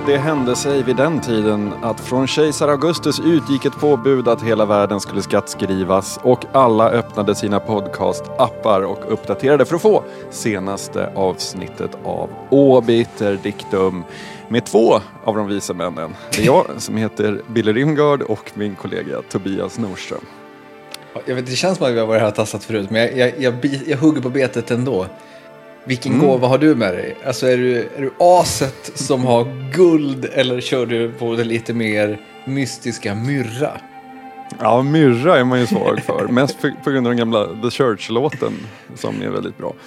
det hände sig vid den tiden att från kejsar Augustus utgick ett påbud att hela världen skulle skattskrivas och alla öppnade sina podcast-appar och uppdaterade för att få senaste avsnittet av Obiter Dictum med 2 av de visa männen. Det är jag som heter Billy Rimgard och min kollega Tobias Nordström. Jag vet, det känns som att vi har varit här och tassat förut, men jag hugger på betet ändå. Vilken gåva har du med dig? Alltså är du aset som har guld eller kör du på det lite mer mystiska myrra? Ja, myrra är man ju svag för. Mest på grund av den gamla The Church-låten som är väldigt bra.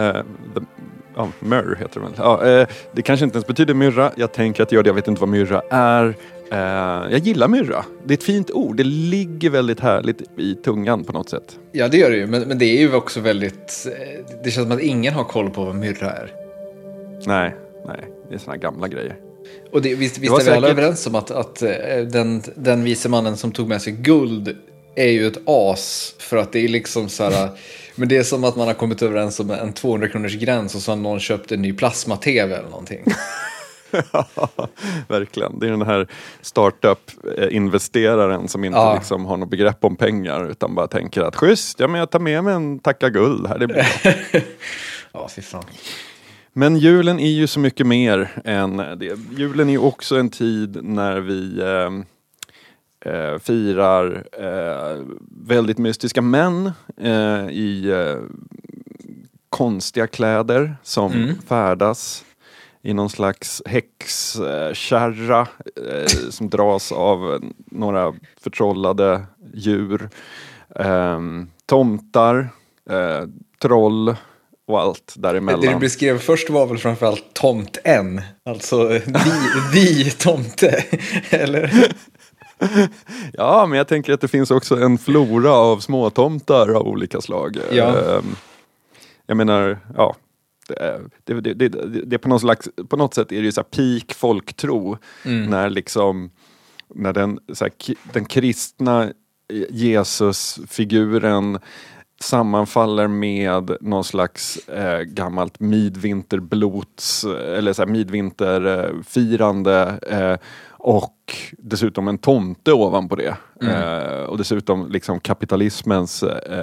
Myrrh heter det väl. Det kanske inte ens betyder myrra. Jag tänker att jag vet inte vad myrra är. Jag gillar myrra. Det är ett fint ord. Det ligger väldigt härligt i tungan på något sätt. Ja, det gör det ju. Men det är ju också väldigt... Det känns som att ingen har koll på vad myrra är. Nej. Det är såna gamla grejer. Och visst är vi alla överens om att den vise mannen som tog med sig guld är ju ett as. För att det är liksom så här... Men det är som att man har kommit överens om en 200 kronors gräns och så har någon köpt en ny plasma-tv eller någonting. Ja, verkligen. Det är den här startup-investeraren som inte liksom har något begrepp om pengar utan bara tänker att schysst, men jag tar med mig en tacka guld här, det blir bra. Ja, fy fan. Men julen är ju så mycket mer än det. Julen är ju också en tid när vi firar väldigt mystiska män i konstiga kläder som färdas i någon slags häxkärra som dras av några förtrollade djur. Tomtar, troll och allt däremellan. Det du beskrev först var väl framförallt tomten. Alltså vi tomte. Eller? Ja, men jag tänker att det finns också en flora av småtomtar av olika slag. Ja. Jag menar, ja. Det på något sätt är det ju så här peak folktro när den kristna Jesusfiguren sammanfaller med någon slags gammalt midvinterblots eller så här midvinterfirande och dessutom en tomte ovanpå det och dessutom liksom kapitalismens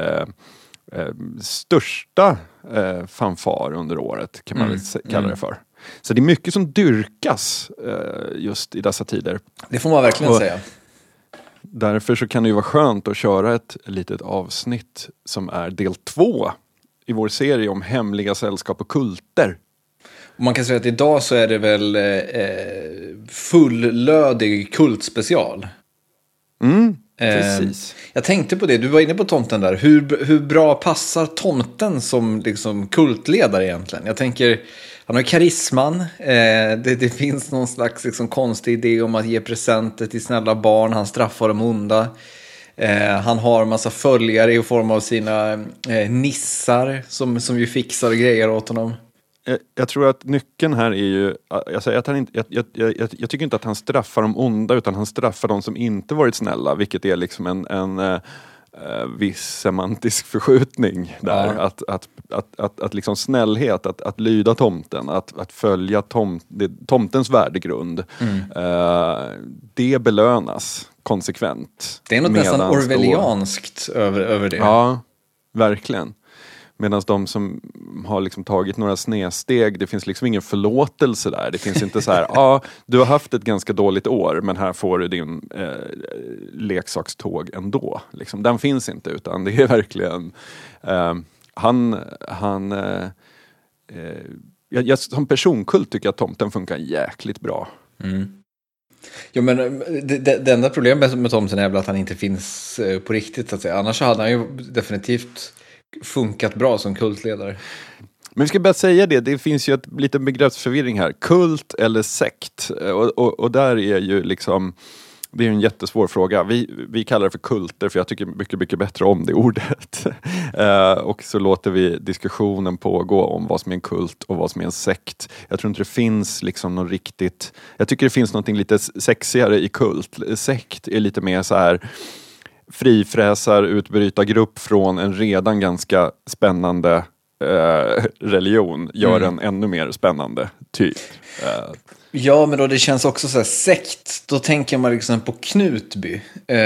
största fanfar under året kan man väl kalla det för. Så det är mycket som dyrkas just i dessa tider. Det får man verkligen säga. Därför så kan det ju vara skönt att köra ett litet avsnitt som är del 2 i vår serie om hemliga sällskap och kulter. Och man kan säga att idag så är det väl fullödig kultspecial. Precis. Jag tänkte på det, du var inne på tomten där. Hur bra passar tomten som liksom kultledare egentligen? Jag tänker, han har karisman. Det finns någon slags liksom konstig idé om att ge presenter till snälla barn. Han straffar de onda. Han har en massa följare i form av sina nissar som ju fixar grejer åt honom. Jag tror att nyckeln här är ju, jag tycker inte att han straffar de onda utan han straffar de som inte varit snälla, vilket är liksom en viss semantisk förskjutning där. Att liksom snällhet, att lyda tomten, att följa tomtens värdegrund, det belönas konsekvent. Det är något nästan orwellianskt över det. Ja, verkligen. Medan de som har liksom tagit några snedsteg, det finns liksom ingen förlåtelse där. Det finns inte så här, du har haft ett ganska dåligt år, men här får du din leksakståg ändå. Liksom, den finns inte, utan det är verkligen jag som personkult tycker jag att tomten funkar jäkligt bra. Jo, men det enda problemet med tomten är väl att han inte finns på riktigt, så att säga. Annars hade han ju definitivt funkat bra som kultledare. Men vi ska bara säga det finns ju ett liten begreppsförvirring här. Kult eller sekt. Och där är ju liksom, det är en jättesvår fråga. Vi kallar det för kulter för jag tycker mycket, mycket bättre om det ordet. Och så låter vi diskussionen pågå om vad som är en kult och vad som är en sekt. Jag tror inte det finns liksom något riktigt, jag tycker det finns något lite sexigare i kult. Sekt är lite mer så här frifräsar utbrytargrupp från en redan ganska spännande religion gör den ännu mer spännande typ. Ja, men då det känns också så här sekt, då tänker man liksom på Knutby.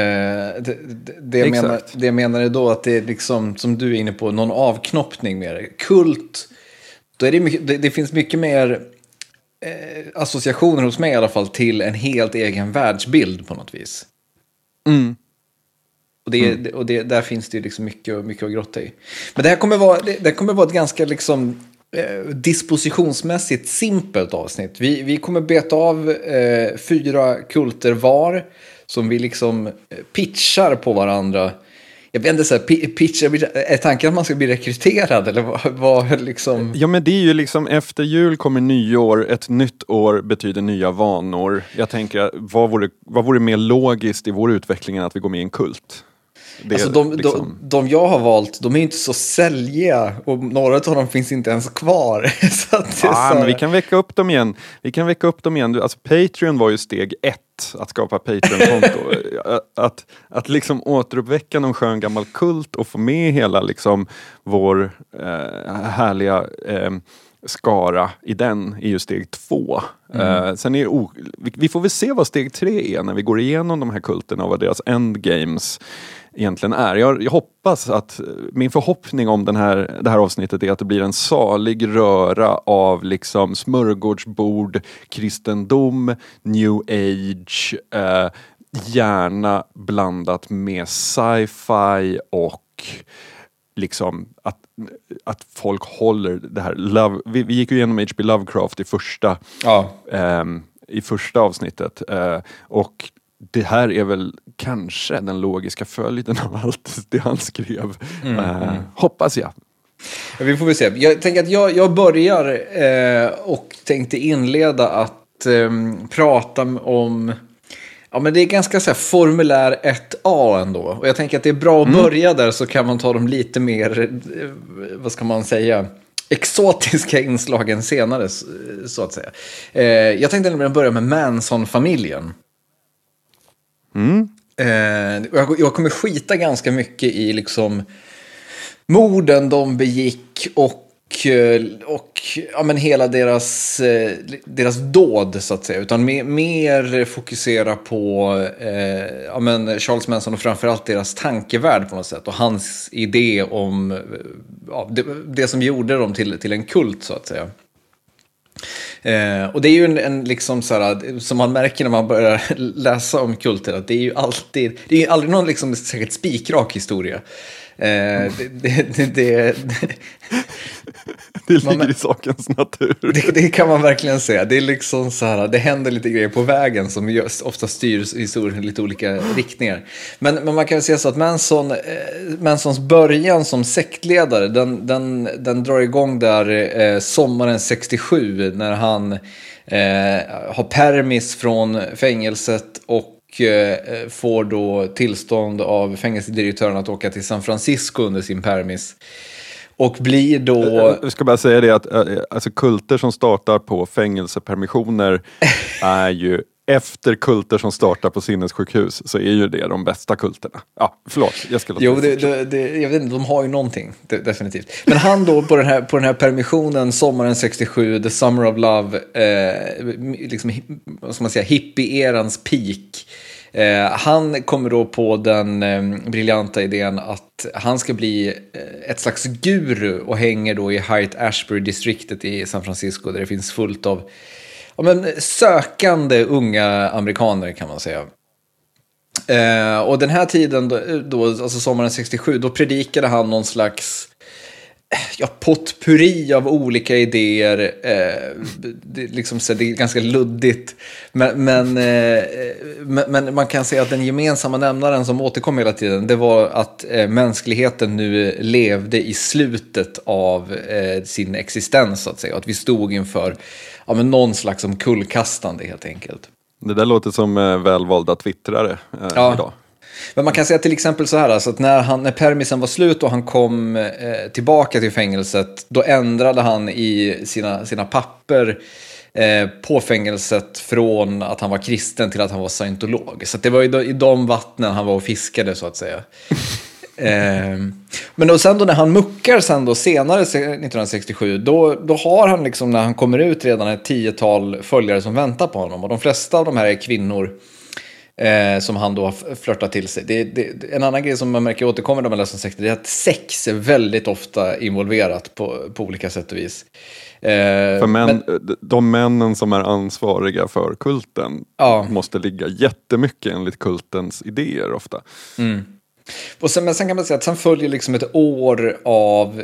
Det jag menar är då att det är liksom, som du är inne på, någon avknoppning med det. Kult, då är det mycket, det finns mycket mer associationer hos mig i alla fall till en helt egen världsbild på något vis. Mm. Och där finns det ju liksom mycket att grotta i. Men det här kommer vara ett ganska liksom dispositionsmässigt simpelt avsnitt. Vi kommer beta av 4 kulter var som vi liksom pitchar på varandra. Jag vet inte, så här, pitchar, är tanken att man ska bli rekryterad eller vad liksom? Ja, men det är ju liksom efter jul kommer nyår, ett nytt år betyder nya vanor. Jag tänker, vad vore mer logiskt i vår utveckling än att vi går med i en kult? Alltså de jag har valt, de är inte så säljiga och några av dem finns inte ens kvar. Så att men vi kan väcka upp dem igen. Alltså Patreon var ju steg 1 att skapa Patreon-konto. att liksom återuppväcka någon skön gammal kult och få med hela liksom vår härliga skara i den är ju steg 2. Sen är vi får väl se vad steg 3 är när vi går igenom de här kulterna och vad deras endgames egentligen är. Jag hoppas att min förhoppning om det här avsnittet är att det blir en salig röra av liksom smörgårdsbord, kristendom, new age, gärna blandat med sci-fi och liksom att folk håller det här love. Vi gick ju igenom H.P. Lovecraft i första avsnittet och det här är väl kanske den logiska följden av allt det han skrev. Hoppas jag. Vi får väl se. Jag tänker att jag börjar och tänkte inleda att prata om... Ja, men det är ganska så här formulär 1A ändå. Och jag tänker att det är bra att börja där, så kan man ta dem lite mer, vad ska man säga, exotiska inslagen senare, så att säga. Jag tänkte nämligen börja med Manson-familjen. Jag kommer skita ganska mycket i liksom morden de begick och ja, men hela deras dåd, så att säga, utan mer fokusera på ja, men Charles Manson och framförallt deras tankevärld på något sätt och hans idé om det som gjorde dem till en kult, så att säga. Och det är ju en liksom så här, som man märker när man börjar läsa om kulter, att det är ju aldrig någon liksom säkert spikrak historia. Det ligger i sakens natur. Det kan man verkligen säga. Det är liksom så här, det händer lite grejer på vägen som ofta styr historien i lite olika riktningar. Men man kan väl säga så att Mansons början som sektledare, den drar igång där sommaren 67, när han har permis från fängelset och får då tillstånd av fängelsedirektören att åka till San Francisco under sin permis. Och blir då... Jag ska bara säga det att alltså kulter som startar på fängelsepermissioner är ju, efter kulter som startar på sinnessjukhus, så är ju det de bästa kulterna. Ja, förlåt. Jag vet inte, de har ju någonting, definitivt. Men han då på den här permissionen, sommaren 67, The Summer of Love, liksom, vad ska man säga, hippie-erans peak. Han kommer då på den briljanta idén att han ska bli ett slags guru och hänger då i Haight-Ashbury-distriktet i San Francisco, där det finns fullt av sökande unga amerikaner, kan man säga. Och den här tiden då, alltså sommaren 67, då predikade han någon slags potpurri av olika idéer. Det är ganska luddigt, men man kan säga att den gemensamma nämnaren som återkom hela tiden, det var att mänskligheten nu levde i slutet av sin existens, så att säga, och att vi stod inför någon slags omkullkastande, helt enkelt. Det där låter som välvalda twittrare idag. Men man kan säga till exempel så här, alltså, att när permisen var slut och han kom tillbaka till fängelset, då ändrade han i sina papper på fängelset från att han var kristen till att han var scientolog. Så att det var i de vattnen han var och fiskade, så att säga. Men då sen då när han muckar sen då senare 1967, då har han liksom när han kommer ut redan ett 10-tal följare som väntar på honom. Och de flesta av de här är kvinnor som han då har flörtat till sig. En annan grej som man märker återkommer när man läser 60, det är att sex är väldigt ofta involverat på olika sätt och vis. De männen som är ansvariga för kulten måste ligga jättemycket enligt kultens idéer ofta. Men sen kan man säga att sen följer liksom ett år av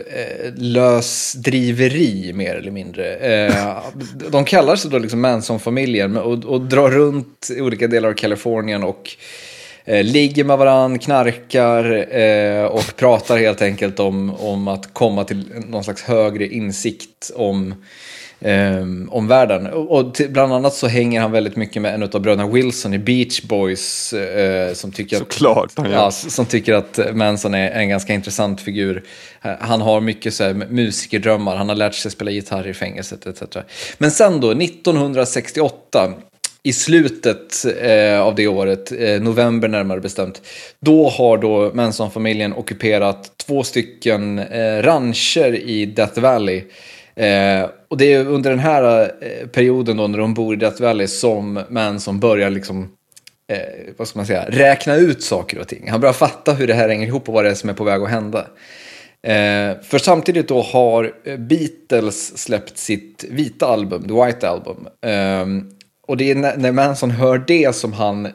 lösdriveri mer eller mindre. De kallar sig då liksom Manson-familjen och drar runt i olika delar av Kalifornien och ligger med varann, knarkar och pratar helt enkelt om att komma till någon slags högre insikt om världen. Och bland annat så hänger han väldigt mycket med en av bröderna Wilson i Beach Boys som tycker som tycker att Manson är en ganska intressant figur. Han har mycket så här musikerdrömmar, han har lärt sig spela gitarr i fängelset etc. Men sen då 1968 i slutet av det året, november närmare bestämt, då har då Manson-familjen ockuperat 2 rancher i Death Valley. Och det är under den här perioden då när de bor i Death Valley som Manson börjar liksom vad ska man säga, räkna ut saker och ting. Han börjar fatta hur det här hänger ihop och vad det är som är på väg att hända. För samtidigt då har Beatles släppt sitt vita album, The White Album. Och det är när Manson hör det som han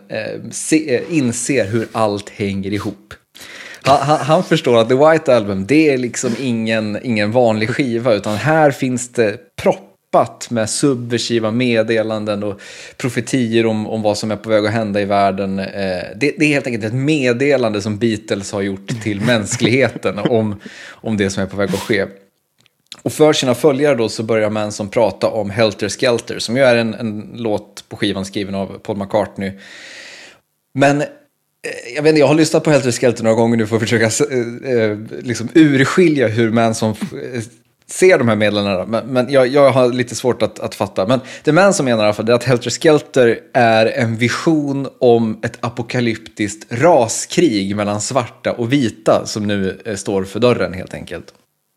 inser hur allt hänger ihop. Han förstår att The White Album, det är liksom ingen vanlig skiva, utan här finns det proppat med subversiva meddelanden och profetier om vad som är på väg att hända i världen. Det är helt enkelt ett meddelande som Beatles har gjort till mänskligheten om det som är på väg att ske. Och för sina följare då så börjar Manson prata om Helter Skelter, som ju är en låt på skivan skriven av Paul McCartney. Men jag vet inte, jag har lyssnat på Helter Skelter några gånger nu för att försöka liksom urskilja hur Manson ser de här meddelandena. Men jag har lite svårt att fatta. Men det Manson menar i alla fall är att Helter Skelter är en vision om ett apokalyptiskt raskrig mellan svarta och vita som nu står för dörren helt enkelt.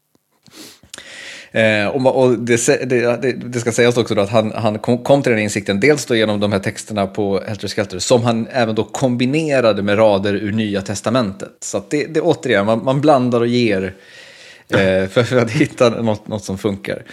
Och det ska sägas också då att han kom till den insikten dels då genom de här texterna på Helter Skelter som han även då kombinerade med rader ur Nya Testamentet. Så att det återigen, man blandar och ger för att hitta något som funkar.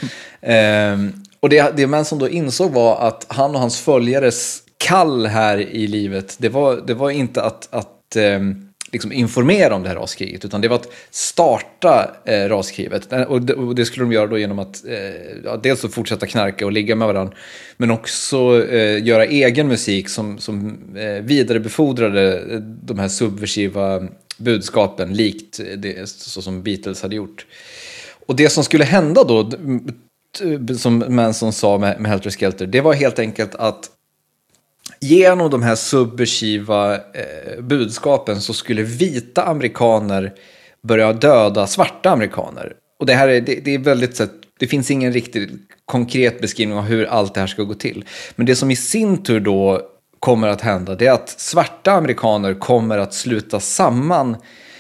Och det Manson då insåg var att han och hans följares kall här i livet, det var inte att liksom informera om det här raskriget, utan det var att starta raskriget. Och det skulle de göra då genom att dels att fortsätta knarka och ligga med varandra, men också göra egen musik som vidarebefordrade de här subversiva budskapen likt det så som Beatles hade gjort. Och det som skulle hända då, som Manson sa med Helter Skelter, det var helt enkelt att genom de här subversiva budskapen så skulle vita amerikaner börja döda svarta amerikaner. Och det här det är väldigt så att det finns ingen riktigt konkret beskrivning av hur allt det här ska gå till. Men det som i sin tur då kommer att hända, det är att svarta amerikaner kommer att sluta samman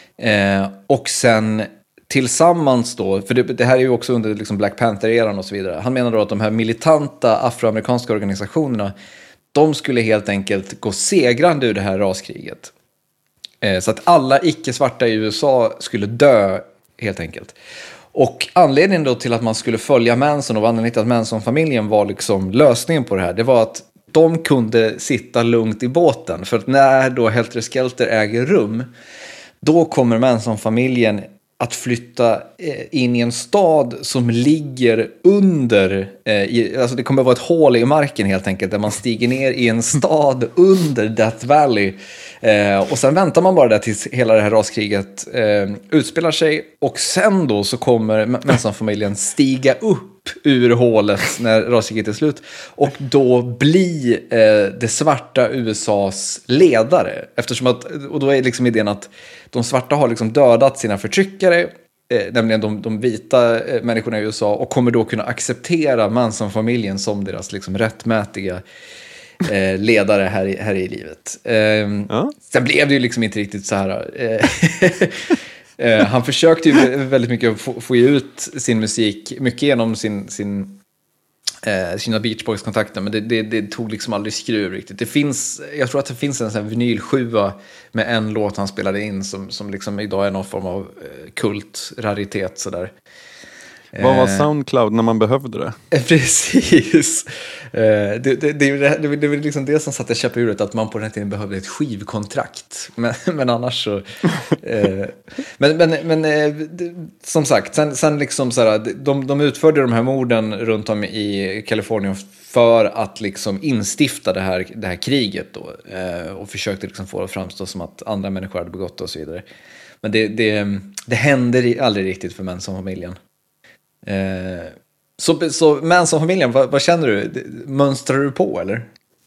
och sen tillsammans då, för det här är ju också under liksom Black Panther-eran och så vidare. Han menar då att de här militanta afroamerikanska organisationerna, de skulle helt enkelt gå segrande ur det här raskriget. Så att alla icke-svarta i USA skulle dö helt enkelt. Och anledningen då till att man skulle följa Manson och anledningen till att Manson-familjen var liksom lösningen på det här, det var att de kunde sitta lugnt i båten. För att när då Helter Skelter äger rum, då kommer Manson-familjen att flytta in i en stad som ligger under, alltså det kommer att vara ett hål i marken helt enkelt, där man stiger ner i en stad under Death Valley. Och sen väntar man bara där tills hela det här raskriget utspelar sig, och sen då så kommer Manson-familjen stiga upp ur hålet när raskriget är slut och då bli det svarta USAs ledare, eftersom att, och då är liksom idén att de svarta har liksom dödat sina förtryckare, nämligen de vita människorna i USA, och kommer då kunna acceptera Manson-familjen som deras liksom rättmätiga ledare här i livet. Sen blev det ju liksom inte riktigt så här. Han försökte ju väldigt mycket få ut sin musik, mycket genom sina Beach Boys-kontakter, men det tog liksom aldrig skruv riktigt. Jag tror att det finns en sån här vinyl-7 med en låt han spelade in som liksom idag är någon form av kult-raritet sådär. Vad var Soundcloud när man behövde det? Precis. Det är liksom det som satte käpp i hjulet, att man på den här tiden behövde ett skivkontrakt. Men annars så... Men som sagt, sen liksom så här, de utförde de här morden runt om i Kalifornien för att liksom instifta det här kriget då. Och försökte liksom få det att framstå som att andra människor hade begått och så vidare. Men det händer aldrig riktigt för Manson-familjen. Så Manson-familjen, vad känner du? Mönstrar du på, eller?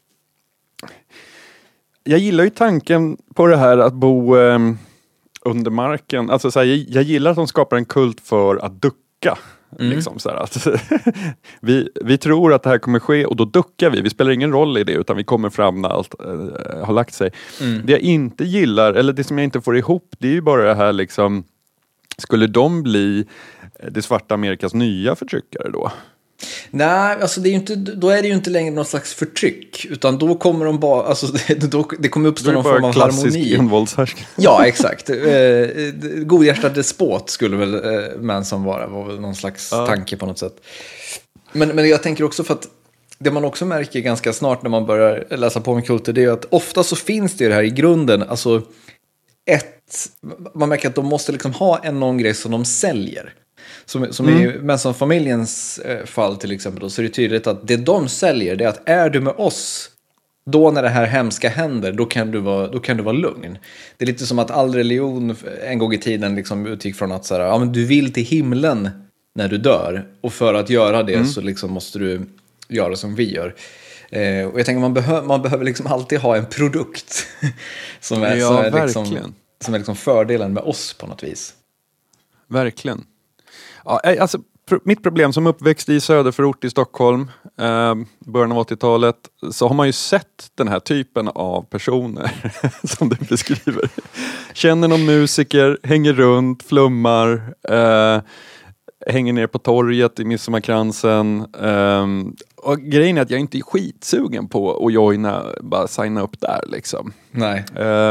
Jag gillar ju tanken på det här att bo under marken. Alltså, så här, jag gillar att de skapar en kult för att ducka. Liksom, så här, att vi tror att det här kommer ske och då duckar vi. Vi spelar ingen roll i det, utan vi kommer fram när allt har lagt sig. Det jag inte gillar, eller det som jag inte får ihop, det är ju bara det här liksom, skulle de bli det svarta Amerikas nya förtryckare då? Nej, alltså då är det ju inte längre något slags förtryck, utan då kommer de bara, alltså det kommer uppstå någon form av harmoni. Envåldshärskare. Ja, exakt. Godhjärtad despot skulle väl Manson vara, var väl någon slags tanke på något sätt. Men jag tänker också, för att det man också märker ganska snart när man börjar läsa på med kulter, det är att ofta så finns det här i grunden, alltså man märker att de måste liksom ha någon grej som de säljer. Som i Manson-familjens fall till exempel då, så är det tydligt att det de säljer, det är att är du med oss då när det här hemska händer, då kan du vara lugn. Det är lite som att all religion en gång i tiden liksom utgick från att så här, ja, men du vill till himlen när du dör, och för att göra det så liksom måste du göra som vi gör. Och jag tänker man behöver liksom alltid ha en produkt som är liksom fördelen med oss på något vis. Verkligen. Ja, alltså, mitt problem som uppväxt i söderförort i Stockholm, början av 80-talet, så har man ju sett den här typen av personer som du beskriver. Känner någon musiker, hänger runt, flummar, hänger ner på torget i Midsommarkransen. Och grejen är att jag inte är skitsugen på att bara signa upp där liksom. Nej.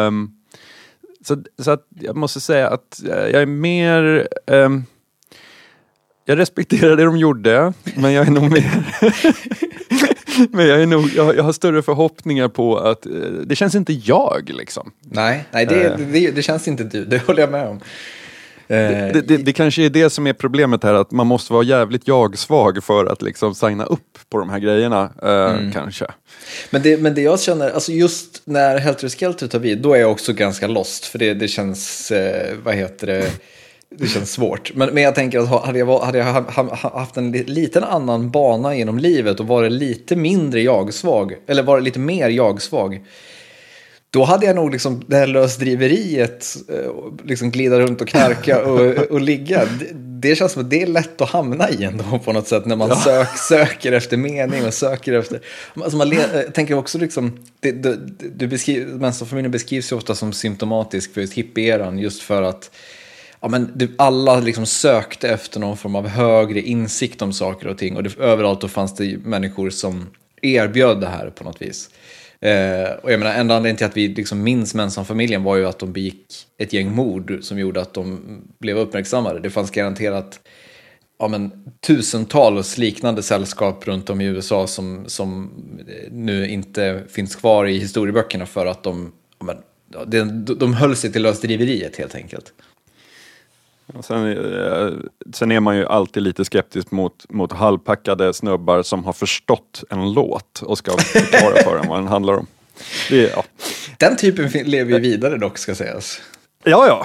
Så att jag måste säga att jag är mer... jag respekterar det de gjorde, men jag är nog mer... men jag har större förhoppningar på att det känns inte jag liksom. Nej, det känns inte du, det håller jag med om. Det kanske är det som är problemet här, att man måste vara jävligt jag-svag för att liksom signa upp på de här grejerna, kanske. Men det jag känner, alltså just när Helter Skelter tar vid, då är jag också ganska lost, för det känns, det känns svårt. Men jag tänker att hade jag haft en liten annan bana genom livet och varit lite mindre jag-svag, eller varit lite mer jag-svag, då hade jag nog liksom det här lösdriveriet, liksom glida runt och knarka och ligga. Det känns som att det är lätt att hamna i ändå på något sätt, när man söker efter mening och söker efter... Alltså jag tänker också liksom, Manson-familjen beskrivs ju ofta som symptomatisk för just hippieran, just för att alla liksom sökte efter någon form av högre insikt om saker och ting, och överallt då fanns det människor som erbjöd det här på något vis. Och jag menar, enda anledningen till att vi liksom minns Manson-familjen var ju att de begick ett gäng mord som gjorde att de blev uppmärksammade. Det fanns garanterat tusentals liknande sällskap runt om i USA som nu inte finns kvar i historieböckerna för att de höll sig till lösdriveriet helt enkelt. Sen är man ju alltid lite skeptisk mot halvpackade snubbar som har förstått en låt och ska förklara för den vad den handlar om. Den typen lever ju vidare dock, ska sägas. Ja.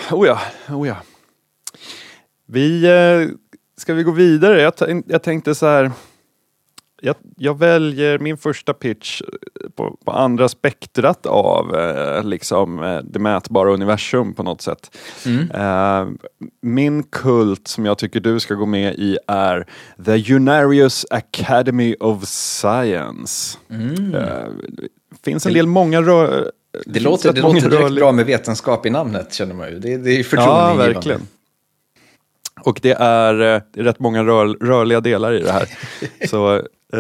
Ska vi gå vidare? Jag tänkte så här, Jag väljer min första pitch på andra spektrat av det mätbara universum på något sätt. Min kult som jag tycker du ska gå med i är The Unarius Academy of Science. Finns en del många Det låter direkt bra med vetenskap i namnet, känner man ju. Det är förtroendegivande. Ja, verkligen. Och det är rätt många rörliga delar i det här. Så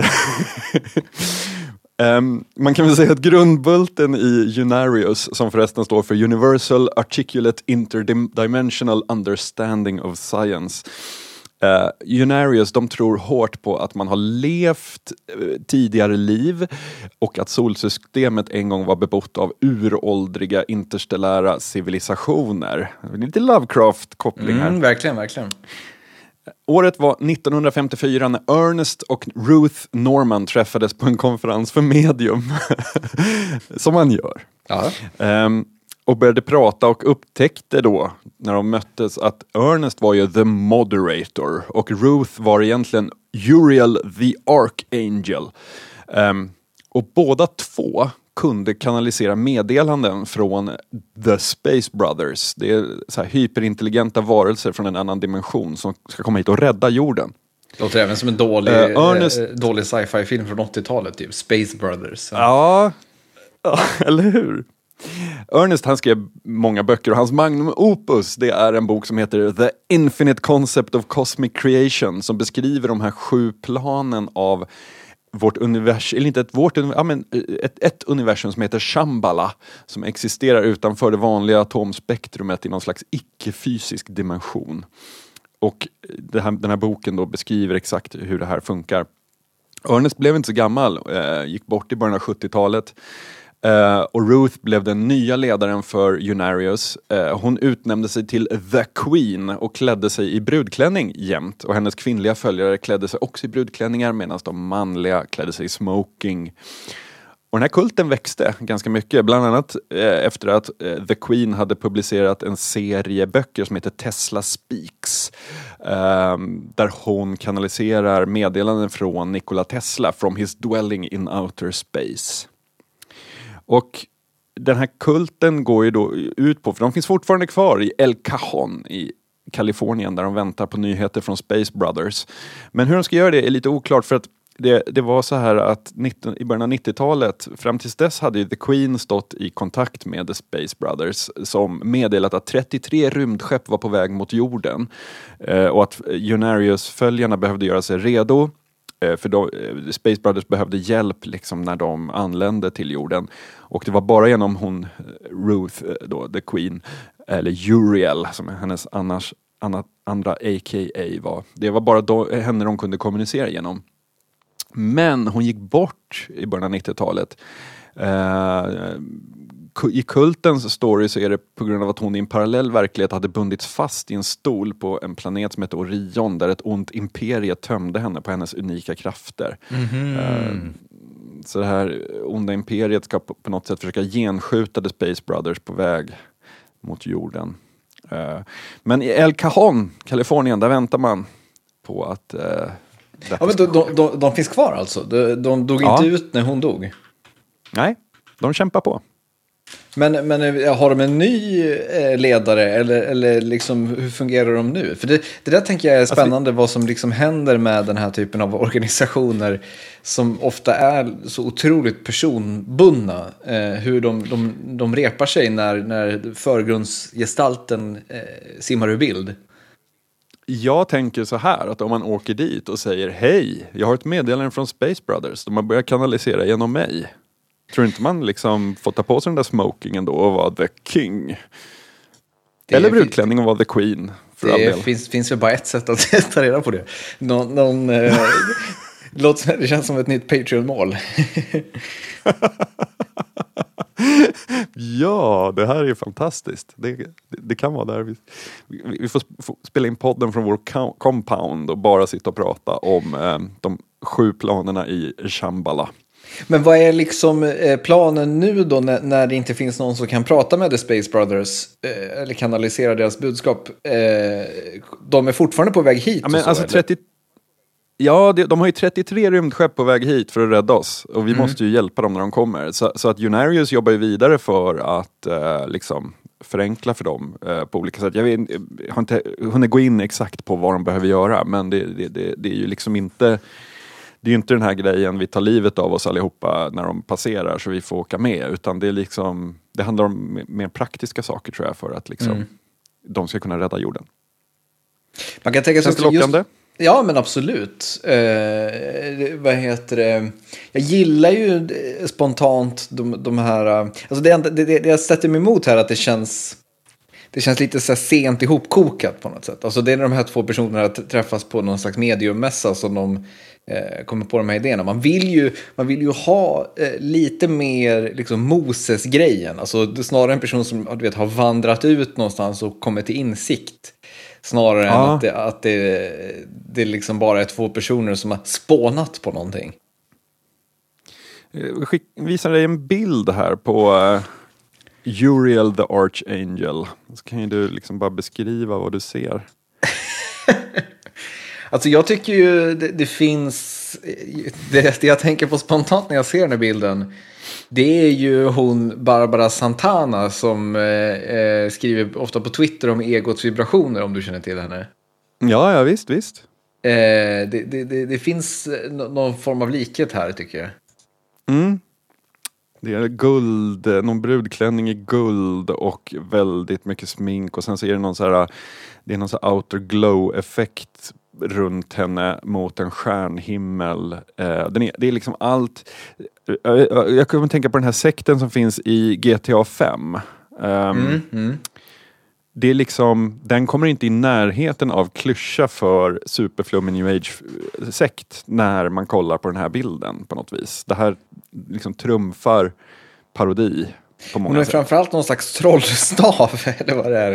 man kan väl säga att grundbulten i Unarius, som förresten står för Universal Articulate Interdimensional Understanding of Science. Unarius, de tror hårt på att man har levt tidigare liv och att solsystemet en gång var bebott av uråldriga interstellära civilisationer. Lite Lovecraft-koppling här. Verkligen. Året var 1954 när Ernest och Ruth Norman träffades på en konferens för medium. Som man gör. Ja. Och började prata och upptäckte då när de möttes att Ernest var ju the moderator och Ruth var egentligen Uriel the Archangel. Och båda två kunde kanalisera meddelanden från The Space Brothers. Det är så här hyperintelligenta varelser från en annan dimension som ska komma hit och rädda jorden. Det låter även som en dålig sci-fi-film från 80-talet, typ Space Brothers. Ja, eller hur? Ernest, han skrev många böcker och hans magnum opus, det är en bok som heter The Infinite Concept of Cosmic Creation, som beskriver de här 7 planen av vårt universum, eller inte ett universum som heter Shambhala, som existerar utanför det vanliga atomspektrumet i någon slags icke-fysisk dimension. Och den här boken då beskriver exakt hur det här funkar. Ernest blev inte så gammal, gick bort i början av 70-talet. Och Ruth blev den nya ledaren för Unarius. Hon utnämnde sig till The Queen och klädde sig i brudklänning jämt. Och hennes kvinnliga följare klädde sig också i brudklänningar medan de manliga klädde sig i smoking. Och den här kulten växte ganska mycket. Bland annat efter att The Queen hade publicerat en serie böcker som heter Tesla Speaks. Där hon kanaliserar meddelanden från Nikola Tesla from his dwelling in outer space. Och den här kulten går ju då ut på, för de finns fortfarande kvar i El Cajon i Kalifornien där de väntar på nyheter från Space Brothers. Men hur de ska göra det är lite oklart, för att det var så här att i början av 90-talet, fram tills dess hade ju The Queen stått i kontakt med The Space Brothers som meddelat att 33 rymdskepp var på väg mot jorden. Och att Unarius-följarna behövde göra sig redo. För Space Brothers behövde hjälp liksom när de anlände till jorden. Och det var bara genom Ruth, då, The Queen, eller Uriel som hennes andra AKA var. Det var bara henne de kunde kommunicera genom. Men hon gick bort i början av 90-talet. I kultens story så är det på grund av att hon i en parallell verklighet hade bundits fast i en stol på en planet som heter Orion, där ett ont imperie tömde henne på hennes unika krafter. Så det här onda imperiet ska på något sätt försöka genskjuta The Space Brothers på väg mot jorden. Men i El Cajon, Kalifornien, där väntar man på att ja, men de finns kvar alltså? De dog inte ut när hon dog? Nej, de kämpar på. Men har de en ny ledare eller liksom, hur fungerar de nu? För det där tänker jag är spännande, vad som liksom händer med den här typen av organisationer som ofta är så otroligt personbundna. Hur de repar sig när förgrundsgestalten simmar ur bild. Jag tänker så här, att om man åker dit och säger hej, jag har ett meddelande från Space Brothers, de har börjat kanalisera genom mig. Tror inte man liksom får ta på sig den där smokingen då och vara the king? Eller brudklänning och vara the queen. För det finns väl bara ett sätt att ta reda på det. Det känns som ett nytt Patreon-mål. Ja, det här är ju fantastiskt. Det kan vara där. Vi får spela in podden från vår compound och bara sitta och prata om de 7 planerna i Shambhala. Men vad är liksom planen nu då när det inte finns någon som kan prata med The Space Brothers eller kanalisera deras budskap? De är fortfarande på väg hit. Ja, men alltså Ja, de har ju 33 rymdskepp på väg hit för att rädda oss. Och vi måste ju hjälpa dem när de kommer. Så att Unarius jobbar ju vidare för att liksom förenkla för dem på olika sätt. Jag har inte hunnit gå in exakt på vad de behöver göra. Men det är ju liksom inte... Det är ju inte den här grejen vi tar livet av oss allihopa när de passerar så vi får åka med. Utan det är liksom... Det handlar om mer praktiska saker tror jag för att liksom de ska kunna rädda jorden. Man kan tänka sig Känns det lockande? Ja, men absolut. Vad heter det? Jag gillar ju spontant de här... Alltså det jag sätter mig emot här att det känns lite så här sent ihopkokat på något sätt. Alltså det är när de här två personerna träffas på någon slags mediummässa som de kommer på de här idéerna. Man vill ju ha lite mer liksom Moses-grejen. Alltså det är snarare en person som du vet, har vandrat ut någonstans och kommit till insikt. Snarare än att det liksom bara är två personer som har spånat på någonting. Jag visar dig en bild här på Uriel the Archangel. Så kan ju du liksom bara beskriva vad du ser. Alltså jag tycker ju det finns... Det jag tänker på spontant när jag ser den här bilden... Det är ju hon Barbara Santana som skriver ofta på Twitter om egots vibrationer, om du känner till henne. Ja, visst. Det finns någon form av likhet här, tycker jag. Det är guld, någon brudklänning i guld och väldigt mycket smink. Och sen så är det någon så här outer glow-effekt runt henne mot en stjärnhimmel. Det är liksom allt... Jag kommer tänka på den här sekten som finns i GTA 5. Det är liksom, den kommer inte i närheten av klyscha för superflummig New Age-sekt när man kollar på den här bilden på något vis. Det här liksom trumfar parodi på många sätt. Framförallt någon slags trollstav eller vad det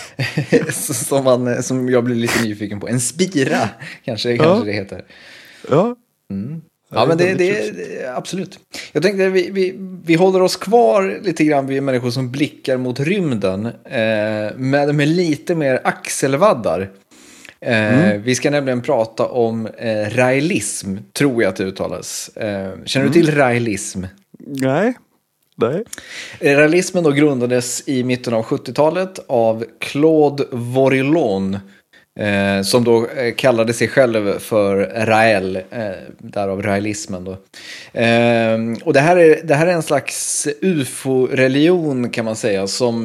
är som jag blir lite nyfiken på. En spira kanske det heter. Ja. Ja, men det är absolut. Jag tänkte vi håller oss kvar lite grann vid människor som blickar mot rymden med lite mer axelvaddar. Vi ska nämligen prata om raelism, tror jag att det uttalas. Känner du till raelism? Nej. Raelismen då grundades i mitten av 70-talet av Claude Vorilhon. Som då kallade sig själv för Rael, därav raelismen då. Och det här är en slags UFO-religion kan man säga som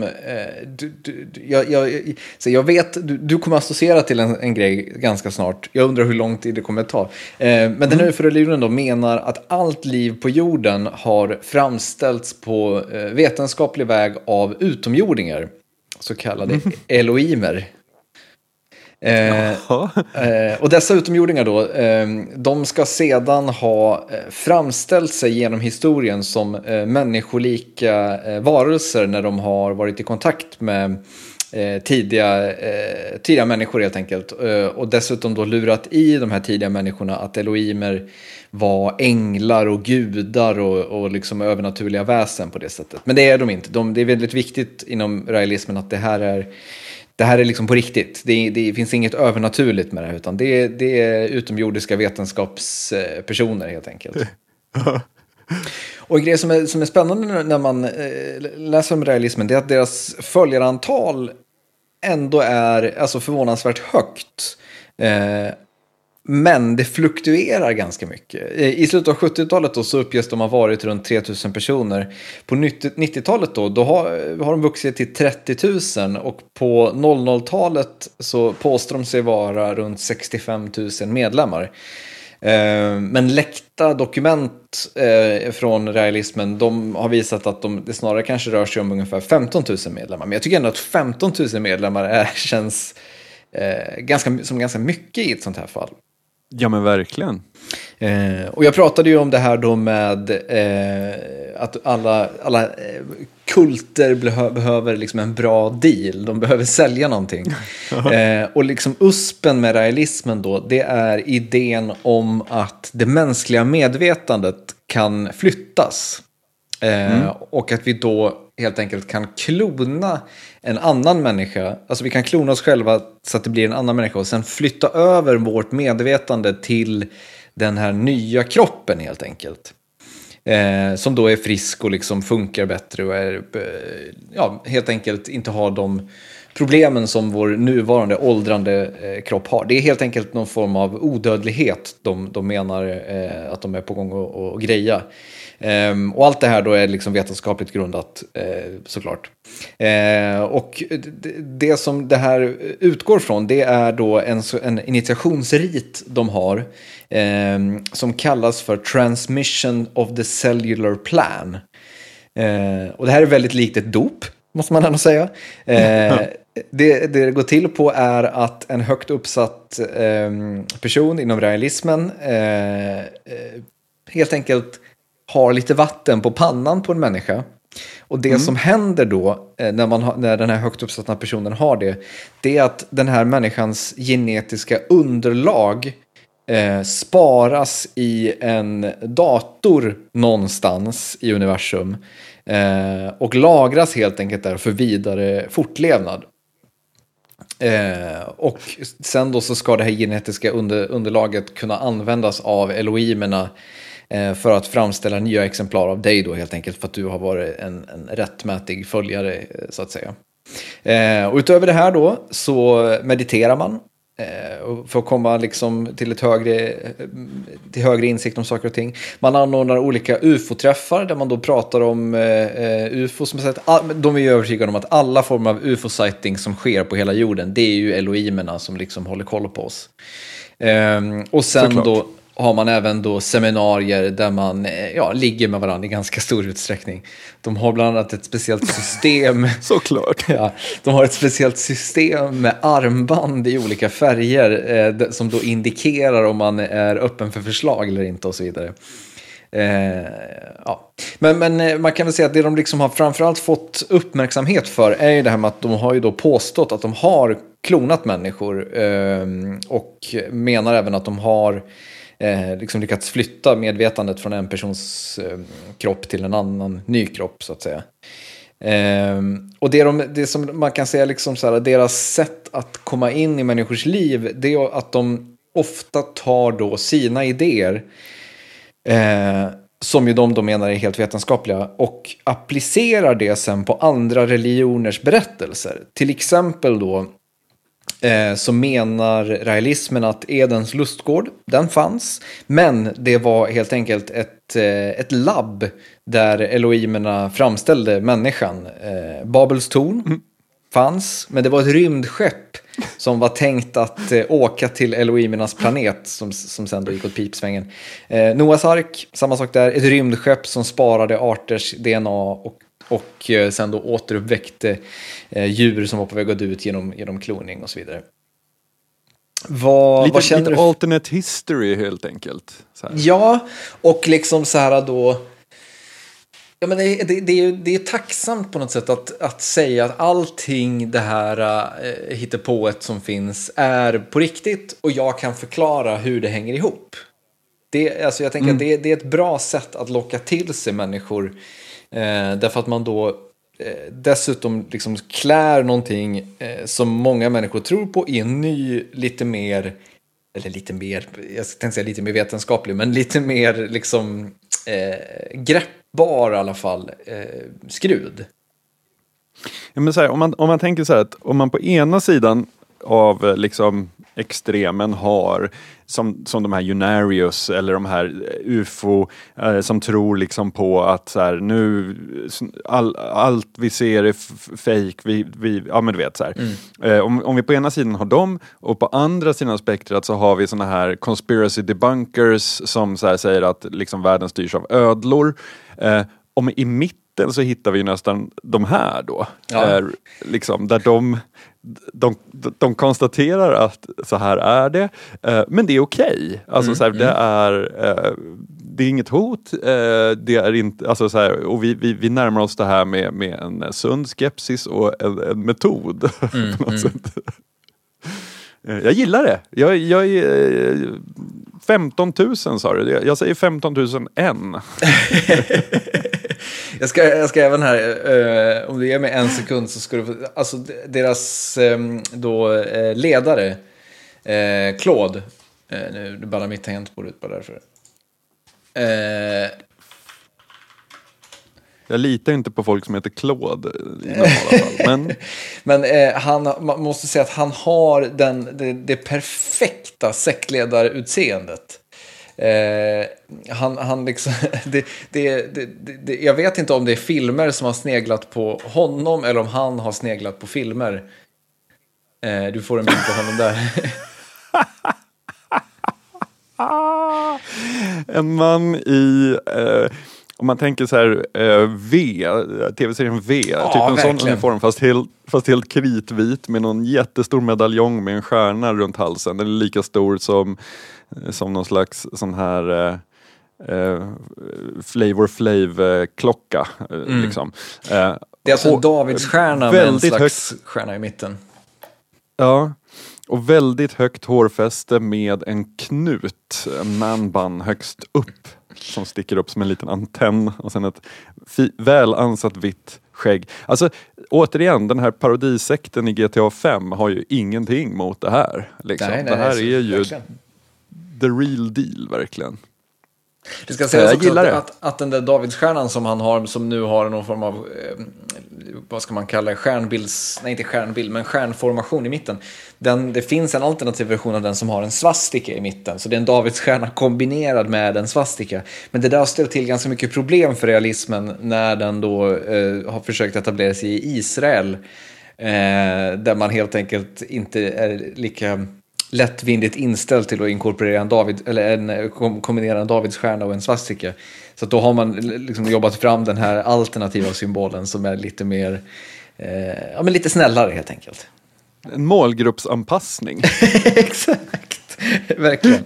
jag vet, du kommer associera till en grej ganska snart. Jag undrar hur lång tid det kommer att ta. Men den UFO-religionen då menar att allt liv på jorden har framställts på vetenskaplig väg av utomjordingar, så kallade Elohimer. Och dessa utomjordingar då, de ska sedan ha framställt sig genom historien som människolika varelser när de har varit i kontakt med tidiga människor helt enkelt, och dessutom då lurat i de här tidiga människorna att Elohimer var änglar och gudar och liksom övernaturliga väsen på det sättet. Men det är de inte. Det är väldigt viktigt inom raelismen att det här är liksom på riktigt. Det finns inget övernaturligt med det här, utan det är utomjordiska vetenskapspersoner helt enkelt. Och en grej som är spännande när man läser om realismen, det är att deras följarantal ändå är alltså förvånansvärt högt. Men det fluktuerar ganska mycket. I slutet av 70-talet då, så uppges de ha varit runt 3000 personer. På 90-talet då har de vuxit till 30 000. Och på 00-talet så påstår de sig vara runt 65 000 medlemmar. Men läckta dokument från realismen, de har visat att det snarare kanske rör sig om ungefär 15 000 medlemmar. Men jag tycker ändå att 15 000 medlemmar känns ganska mycket i ett sånt här fall. Ja, men verkligen. Och jag pratade ju om det här då med att alla kulter behöver liksom en bra deal. De behöver sälja någonting. Och liksom uspen med realismen då, det är idén om att det mänskliga medvetandet kan flyttas. Och att vi då helt enkelt kan klona en annan människa. Alltså vi kan klona oss själva så att det blir en annan människa. Och sen flytta över vårt medvetande till den här nya kroppen helt enkelt. Som då är frisk och liksom funkar bättre. Och är, helt enkelt inte har de problemen som vår nuvarande åldrande kropp har. Det är helt enkelt någon form av odödlighet de menar att de är på gång att greja. Och allt det här då är liksom vetenskapligt grundat såklart. Och det som det här utgår från, det är då en initiationsrit de har som kallas för Transmission of the Cellular Plan. Och det här är väldigt likt ett dop, måste man ändå säga. Det går till på är att en högt uppsatt person inom realismen helt enkelt har lite vatten på pannan på en människa. Och det som händer då när den här högt uppsatta personen har det, det är att den här människans genetiska underlag sparas i en dator någonstans i universum och lagras helt enkelt där för vidare fortlevnad. Och sen då så ska det här genetiska underlaget kunna användas av Elohimerna för att framställa nya exemplar av dig då helt enkelt, för att du har varit en rättmätig följare så att säga. Och utöver det här då så mediterar man för att komma liksom till till högre insikt om saker och ting. Man anordnar olika UFO-träffar där man då pratar om UFO som sagt, de är ju övertygade om att alla former av UFO-sighting som sker på hela jorden, det är ju Elohimerna som liksom håller koll på oss. Och sen såklart. Då har man även då seminarier där man ligger med varandra i ganska stor utsträckning. De har bland annat ett speciellt system. Såklart. Ja, de har ett speciellt system med armband i olika färger som då indikerar om man är öppen för förslag eller inte och så vidare. Men man kan väl säga att det de liksom har framförallt fått uppmärksamhet för är ju det här med att de har ju då påstått att de har klonat människor och menar även att de har liksom lyckats flytta medvetandet från en persons kropp till en annan ny kropp så att säga. Och det som man kan säga liksom så här, deras sätt att komma in i människors liv, det är att de ofta tar då sina idéer som ju de menar är helt vetenskapliga och applicerar det sen på andra religioners berättelser. Till exempel då så menar realismen att Edens lustgård, den fanns, men det var helt enkelt ett labb där Elohimerna framställde människan. Babels torn fanns, men det var ett rymdskepp som var tänkt att åka till Elohimernas planet som sen då gick åt pipsvängen. Noas ark, samma sak där, ett rymdskepp som sparade arters DNA och sen då återuppväckte djur som var på väg att dö ut genom kloning och så vidare. Vad känner du? Lite alternate history helt enkelt. Så här. Ja, och liksom så här då. Ja, men det är tacksamt på något sätt att säga att allting det här hittepået som finns är på riktigt och jag kan förklara hur det hänger ihop. Alltså jag tänker att det är ett bra sätt att locka till sig människor. Därför att man då dessutom liksom klär någonting som många människor tror på i en ny, lite mer, jag tänkte säga lite mer vetenskaplig, men lite mer liksom greppbar i alla fall skrud. Ja, men så här, om man tänker så här att om man på ena sidan av liksom extremen har som de här Unarius eller de här UFO som tror liksom på att så här, nu allt vi ser är fake, ja men du vet så här. Om vi på ena sidan har dem och på andra sidan spektrat så har vi såna här conspiracy debunkers som så här säger att liksom världen styrs av ödlor. Om i mitten så hittar vi nästan de här då. Ja. Liksom, där de konstaterar att så här är det. Men det är okej. Alltså, så här, det är inget hot. Det är inte, alltså, så här, och vi närmar oss det här med en sund skepsis och en metod. På något sätt. Jag gillar det. Jag är 15 000 sa du. Jag säger 15 000 en. Jag ska även här, om du ger mig en sekund så ska du, alltså deras ledare, Claude, nu ballar mitt tangentbord ut bara därför. Jag litar inte på folk som heter Claude i normala fall. Men man måste säga att han har det perfekta sektledarutseendet. Han liksom, jag vet inte om det är filmer som har sneglat på honom eller om han har sneglat på filmer. Du får en bild på honom där. En man i... om man tänker så här, tv-serien V, typ en sån uniform fast helt kritvit med någon jättestor medaljong med en stjärna runt halsen. Den är lika stor som någon slags sån här Flavor Flav-klocka. Liksom. Det är alltså en Davidsstjärna med en slags stjärna i mitten. Ja, och väldigt högt hårfäste med en knut, en manband högst upp som sticker upp som en liten antenn och sen ett väl ansatt vitt skägg. Alltså återigen, den här parodisekten i GTA 5 har ju ingenting mot det här. Liksom. Nej, det här är ju verkligen the real deal, verkligen. Det ska sägas också att den där Davidsstjärnan som han har, som nu har någon form av vad ska man kalla stjärnformation i mitten. Det finns en alternativ version av den som har en svastika i mitten. Så det är en Davidsstjärna kombinerad med en svastika. Men det där har ställt till ganska mycket problem för realismen när den då har försökt etablera sig i Israel. Där man helt enkelt inte är lika lättvindigt inställd till att inkorporera kombinera en Davidsstjärna och en svastika. Så då har man liksom jobbat fram den här alternativa symbolen som är lite mer men lite snällare helt enkelt. En målgruppsanpassning. Exakt, verkligen.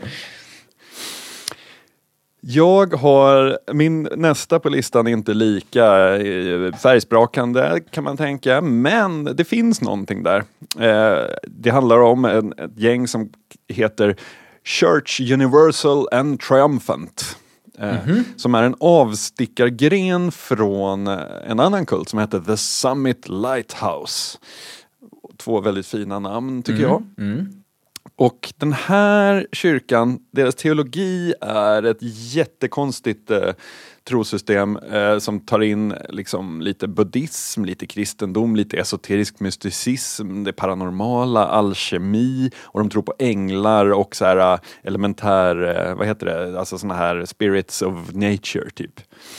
Min nästa på listan är inte lika färgsprakande kan man tänka, men det finns någonting där. Det handlar om ett gäng som heter Church Universal and Triumphant. Som är en avstickargren från en annan kult som heter The Summit Lighthouse. 2 väldigt fina namn tycker jag. Och den här kyrkan, deras teologi är ett jättekonstigt trosystem som tar in liksom lite buddhism, lite kristendom, lite esoterisk mysticism, det paranormala, alkemi, och de tror på änglar och så här elementär, vad heter det, alltså såna här spirits of nature typ.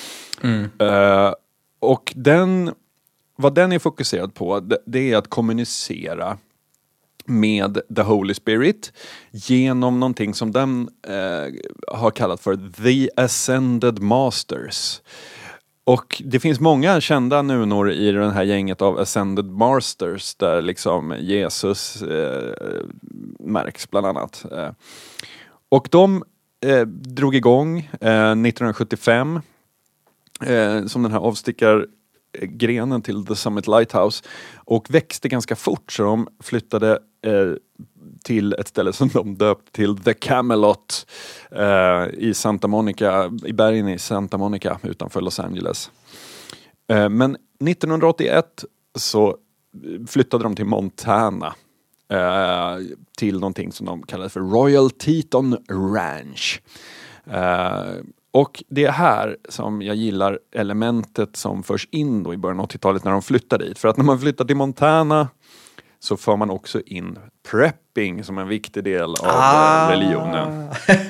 Och vad den är fokuserad på, det är att kommunicera med the Holy Spirit genom någonting som den har kallat för The Ascended Masters. Och det finns många kända nunor i den här gänget av Ascended Masters där liksom Jesus märks bland annat. Och de drog igång 1975 som den här avstickargrenen till The Summit Lighthouse och växte ganska fort, så de flyttade till ett ställe som de döpte till The Camelot i Santa Monica, i bergen i Santa Monica utanför Los Angeles. Men 1981 så flyttade de till Montana till någonting som de kallade för Royal Teton Ranch. Och det är här som jag gillar elementet som förs in då i början av 80-talet när de flyttar dit. För att när man flyttar till Montana så för man också in prepping som en viktig del av religionen.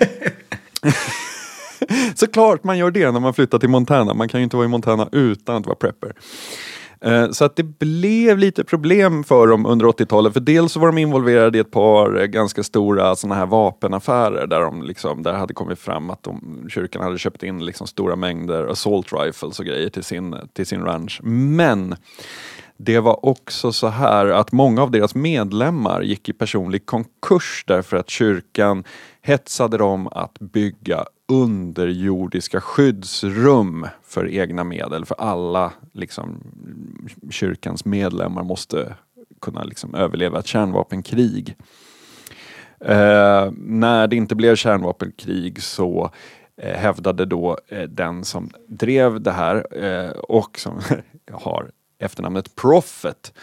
Såklart man gör det när man flyttar till Montana. Man kan ju inte vara i Montana utan att vara prepper. Så att det blev lite problem för dem under 80-talet. För dels så var de involverade i ett par ganska stora såna här vapenaffärer där de liksom, där hade kommit fram att kyrkan hade köpt in liksom stora mängder assault rifles och grejer till sin ranch. Men det var också så här att många av deras medlemmar gick i personlig konkurs därför att kyrkan hetsade dem att bygga underjordiska skyddsrum för egna medel. För alla liksom, kyrkans medlemmar måste kunna liksom överleva ett kärnvapenkrig. När det inte blev kärnvapenkrig så hävdade då den som drev det här och som har efternamnet Prophet,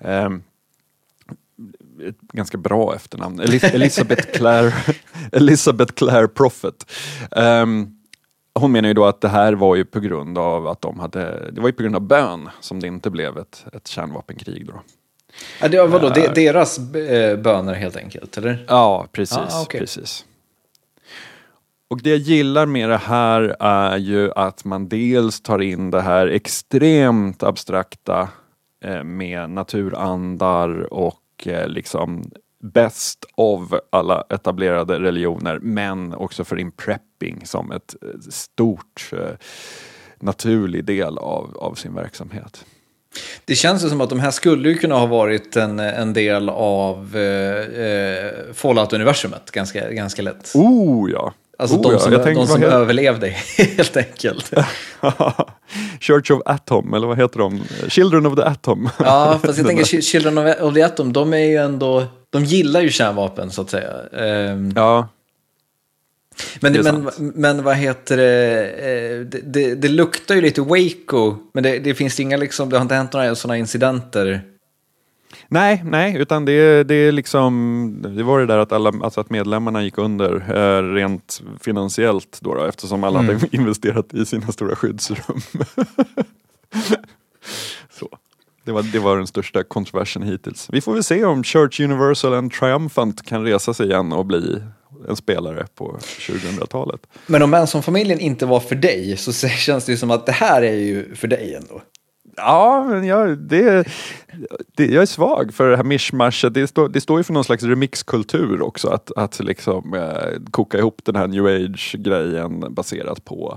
ett ganska bra efternamn, Elizabeth Clare Prophet. Hon menar ju då att det här var ju på grund av att det var ju på grund av bön som det inte blev ett kärnvapenkrig då. Ja, det var vadå? Deras böner helt enkelt, eller? Ja, precis. Okay. Precis. Och det jag gillar med det här är ju att man dels tar in det här extremt abstrakta med naturandar och liksom best of alla etablerade religioner, men också för in prepping som ett stort naturlig del av sin verksamhet. Det känns ju som att de här skulle ju kunna ha varit en del av Fallout-universumet ganska lätt. Ja. Alltså de som överlevde helt enkelt. Church of Atom, eller vad heter de? Children of the Atom. Ja, fast jag tänker Children of the Atom, de är ju ändå, de gillar ju kärnvapen så att säga. Ja. Men vad heter det? Det luktar ju lite Waco, men det finns inga liksom, det har inte hänt några sådana incidenter. Nej, utan det är liksom, det var det där att att medlemmarna gick under rent finansiellt då, eftersom alla hade investerat i sina stora skyddsrum. Så. Det var den största kontroversen hittills. Vi får väl se om Church Universal and Triumphant kan resa sig igen och bli en spelare på 2000-talet. Men om Manson-familjen inte var för dig så känns det ju som att det här är ju för dig ändå. Ja, men jag är svag för det här mishmashet. Det står ju för någon slags remixkultur också. Att liksom koka ihop den här New Age-grejen baserat på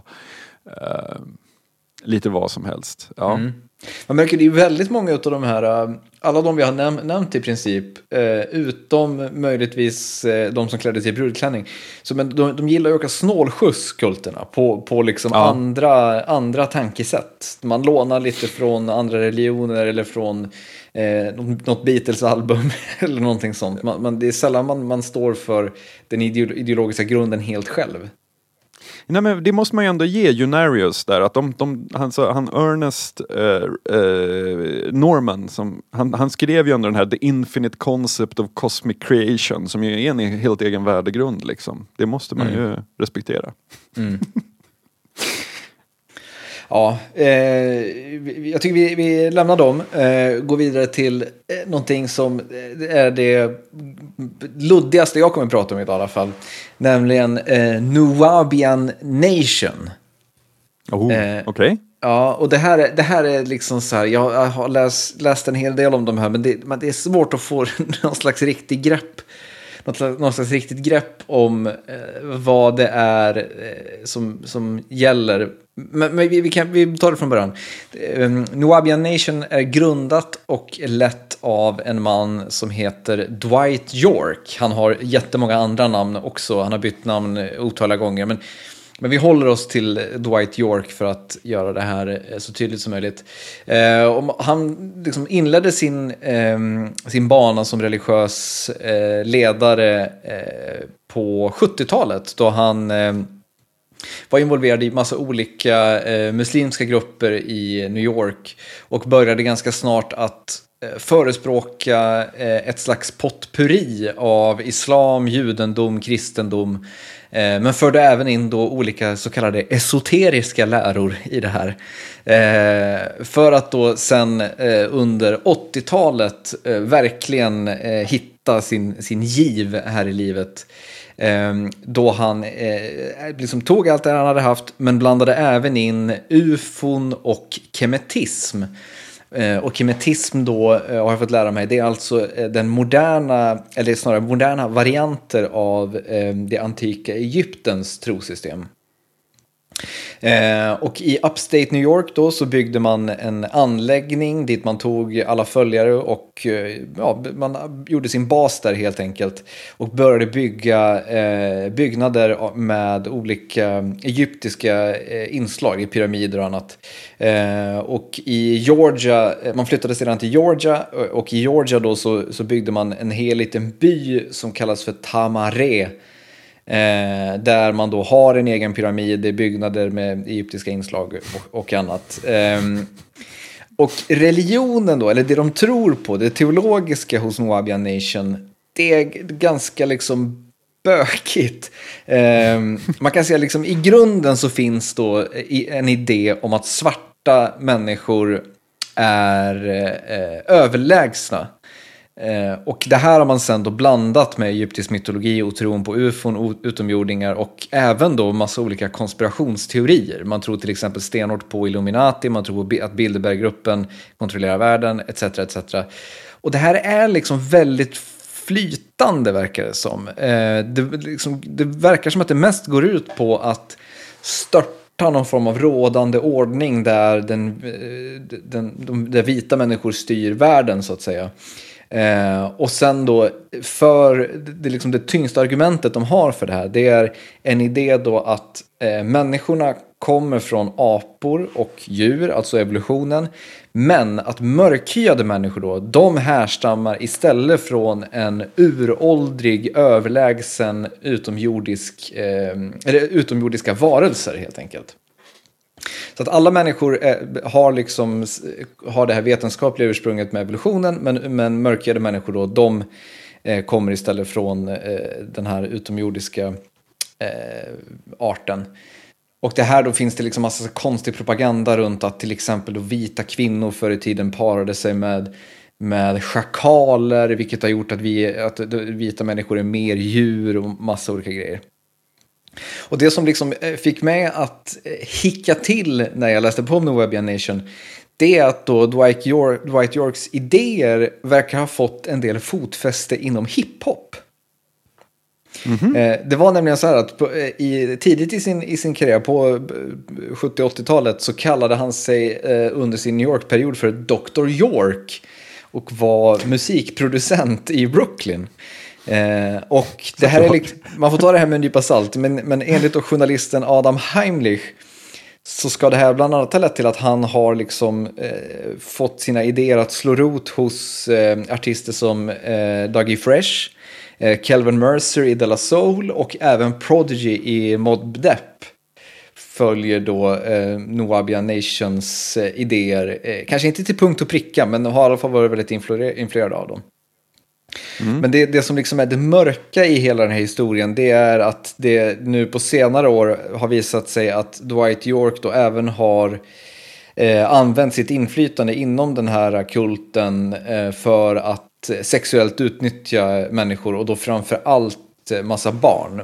lite vad som helst. Ja. Mm. Man märker det är väldigt många av de här, alla de vi har nämnt i princip, utom möjligtvis de som klädde sig i brudklänning. Så, men de gillar ju att åka snålskjuts, kulterna, på liksom andra tankesätt. Man lånar lite från andra religioner eller från något Beatles-album eller någonting sånt. Det är sällan man står för den ideologiska grunden helt själv. Nej, men det måste man ju ändå ge Unarius där, att han Ernest Norman, som han skrev ju under den här The Infinite Concept of Cosmic Creation, som ju är en helt egen värdegrund liksom. Det måste man ju respektera. Mm. Ja, jag tycker vi lämnar dem, går vidare till någonting som är det luddigaste jag kommer att prata om i alla fall, nämligen Nuwaubian Nation. Okej. Ja, och det här är liksom så här, jag har läst en hel del om de här, men det är svårt att få någon slags riktigt grepp om vad det är som gäller. Men vi tar det från början. Nuwaubian Nation är grundat och lett av en man som heter Dwight York. Han har jättemånga andra namn också. Han har bytt namn otaliga gånger. Men vi håller oss till Dwight York för att göra det här så tydligt som möjligt. Han liksom inledde sin bana som religiös ledare på 70-talet, då han var involverad i massa olika muslimska grupper i New York och började ganska snart att förespråka ett slags potpurri av islam, judendom, kristendom, men förde även in då olika så kallade esoteriska läror i det här. För att då sen under 80-talet verkligen hitta sin giv här i livet. Då han liksom tog allt det han hade haft, men blandade även in ufon och kemetism. Och kemetism då, har jag fått lära mig, det är alltså den moderna, eller snarare moderna varianter av det antika Egyptens trosystem. Och i Upstate New York då så byggde man en anläggning dit man tog alla följare och man gjorde sin bas där helt enkelt. Och började bygga byggnader med olika egyptiska inslag i pyramider och annat. Och i Georgia, man flyttade sedan till Georgia, och i Georgia då så byggde man en hel liten by som kallas för Tamare. Där man då har en egen pyramid i byggnader med egyptiska inslag och annat. Och religionen då, eller det de tror på, det teologiska hos Nubian Nation, det är ganska liksom bökigt. Man kan säga liksom i grunden så finns då en idé om att svarta människor är överlägsna. Och det här har man sen då blandat med egyptisk mytologi och tron på ufon, utomjordingar och även då massa olika konspirationsteorier. Man tror till exempel stenhårt på Illuminati, man tror på att Bilderberggruppen kontrollerar världen, etc. etc. Och det här är liksom väldigt flytande, verkar det som. Det verkar som att det mest går ut på att störta någon form av rådande ordning där där vita människor styr världen, så att säga. Och sen då, för det tyngsta argumentet de har för det här, det är en idé då att människorna kommer från apor och djur, alltså evolutionen, men att mörkhyade människor då, de härstammar istället från en uråldrig, överlägsen utomjordiska varelser helt enkelt. Så att alla människor har det här vetenskapliga ursprunget med evolutionen, men mörkhyade människor då, de kommer istället från den här utomjordiska arten. Och det här då finns det liksom massa konstig propaganda runt att till exempel då vita kvinnor förr i tiden parade sig med schakaler, vilket har gjort att vita människor är mer djur och massa olika grejer. Och det som liksom fick mig att hicka till när jag läste på om Nubian Nation, det är att då Dwight Yorks idéer verkar ha fått en del fotfäste inom hiphop. Mm-hmm. Det var nämligen så här att tidigt i sin karriär på 70-80-talet så kallade han sig under sin New York-period för Dr. York och var musikproducent i Brooklyn. Och det här är man får ta det här med en nypa salt, men enligt då journalisten Adam Heimlich så ska det här bland annat ha lett till att han har liksom fått sina idéer att slå rot hos artister som Dougie Fresh, Calvin Mercer i De La Soul och även Prodigy i Mobb Depp följer då Nubian Nations idéer, kanske inte till punkt och pricka, men har i alla fall varit väldigt influerad av dem. Mm. Men det som liksom är det mörka i hela den här historien, det är att det nu på senare år har visat sig att Dwight York då även har använt sitt inflytande inom den här kulten för att sexuellt utnyttja människor, och då framför allt massa barn.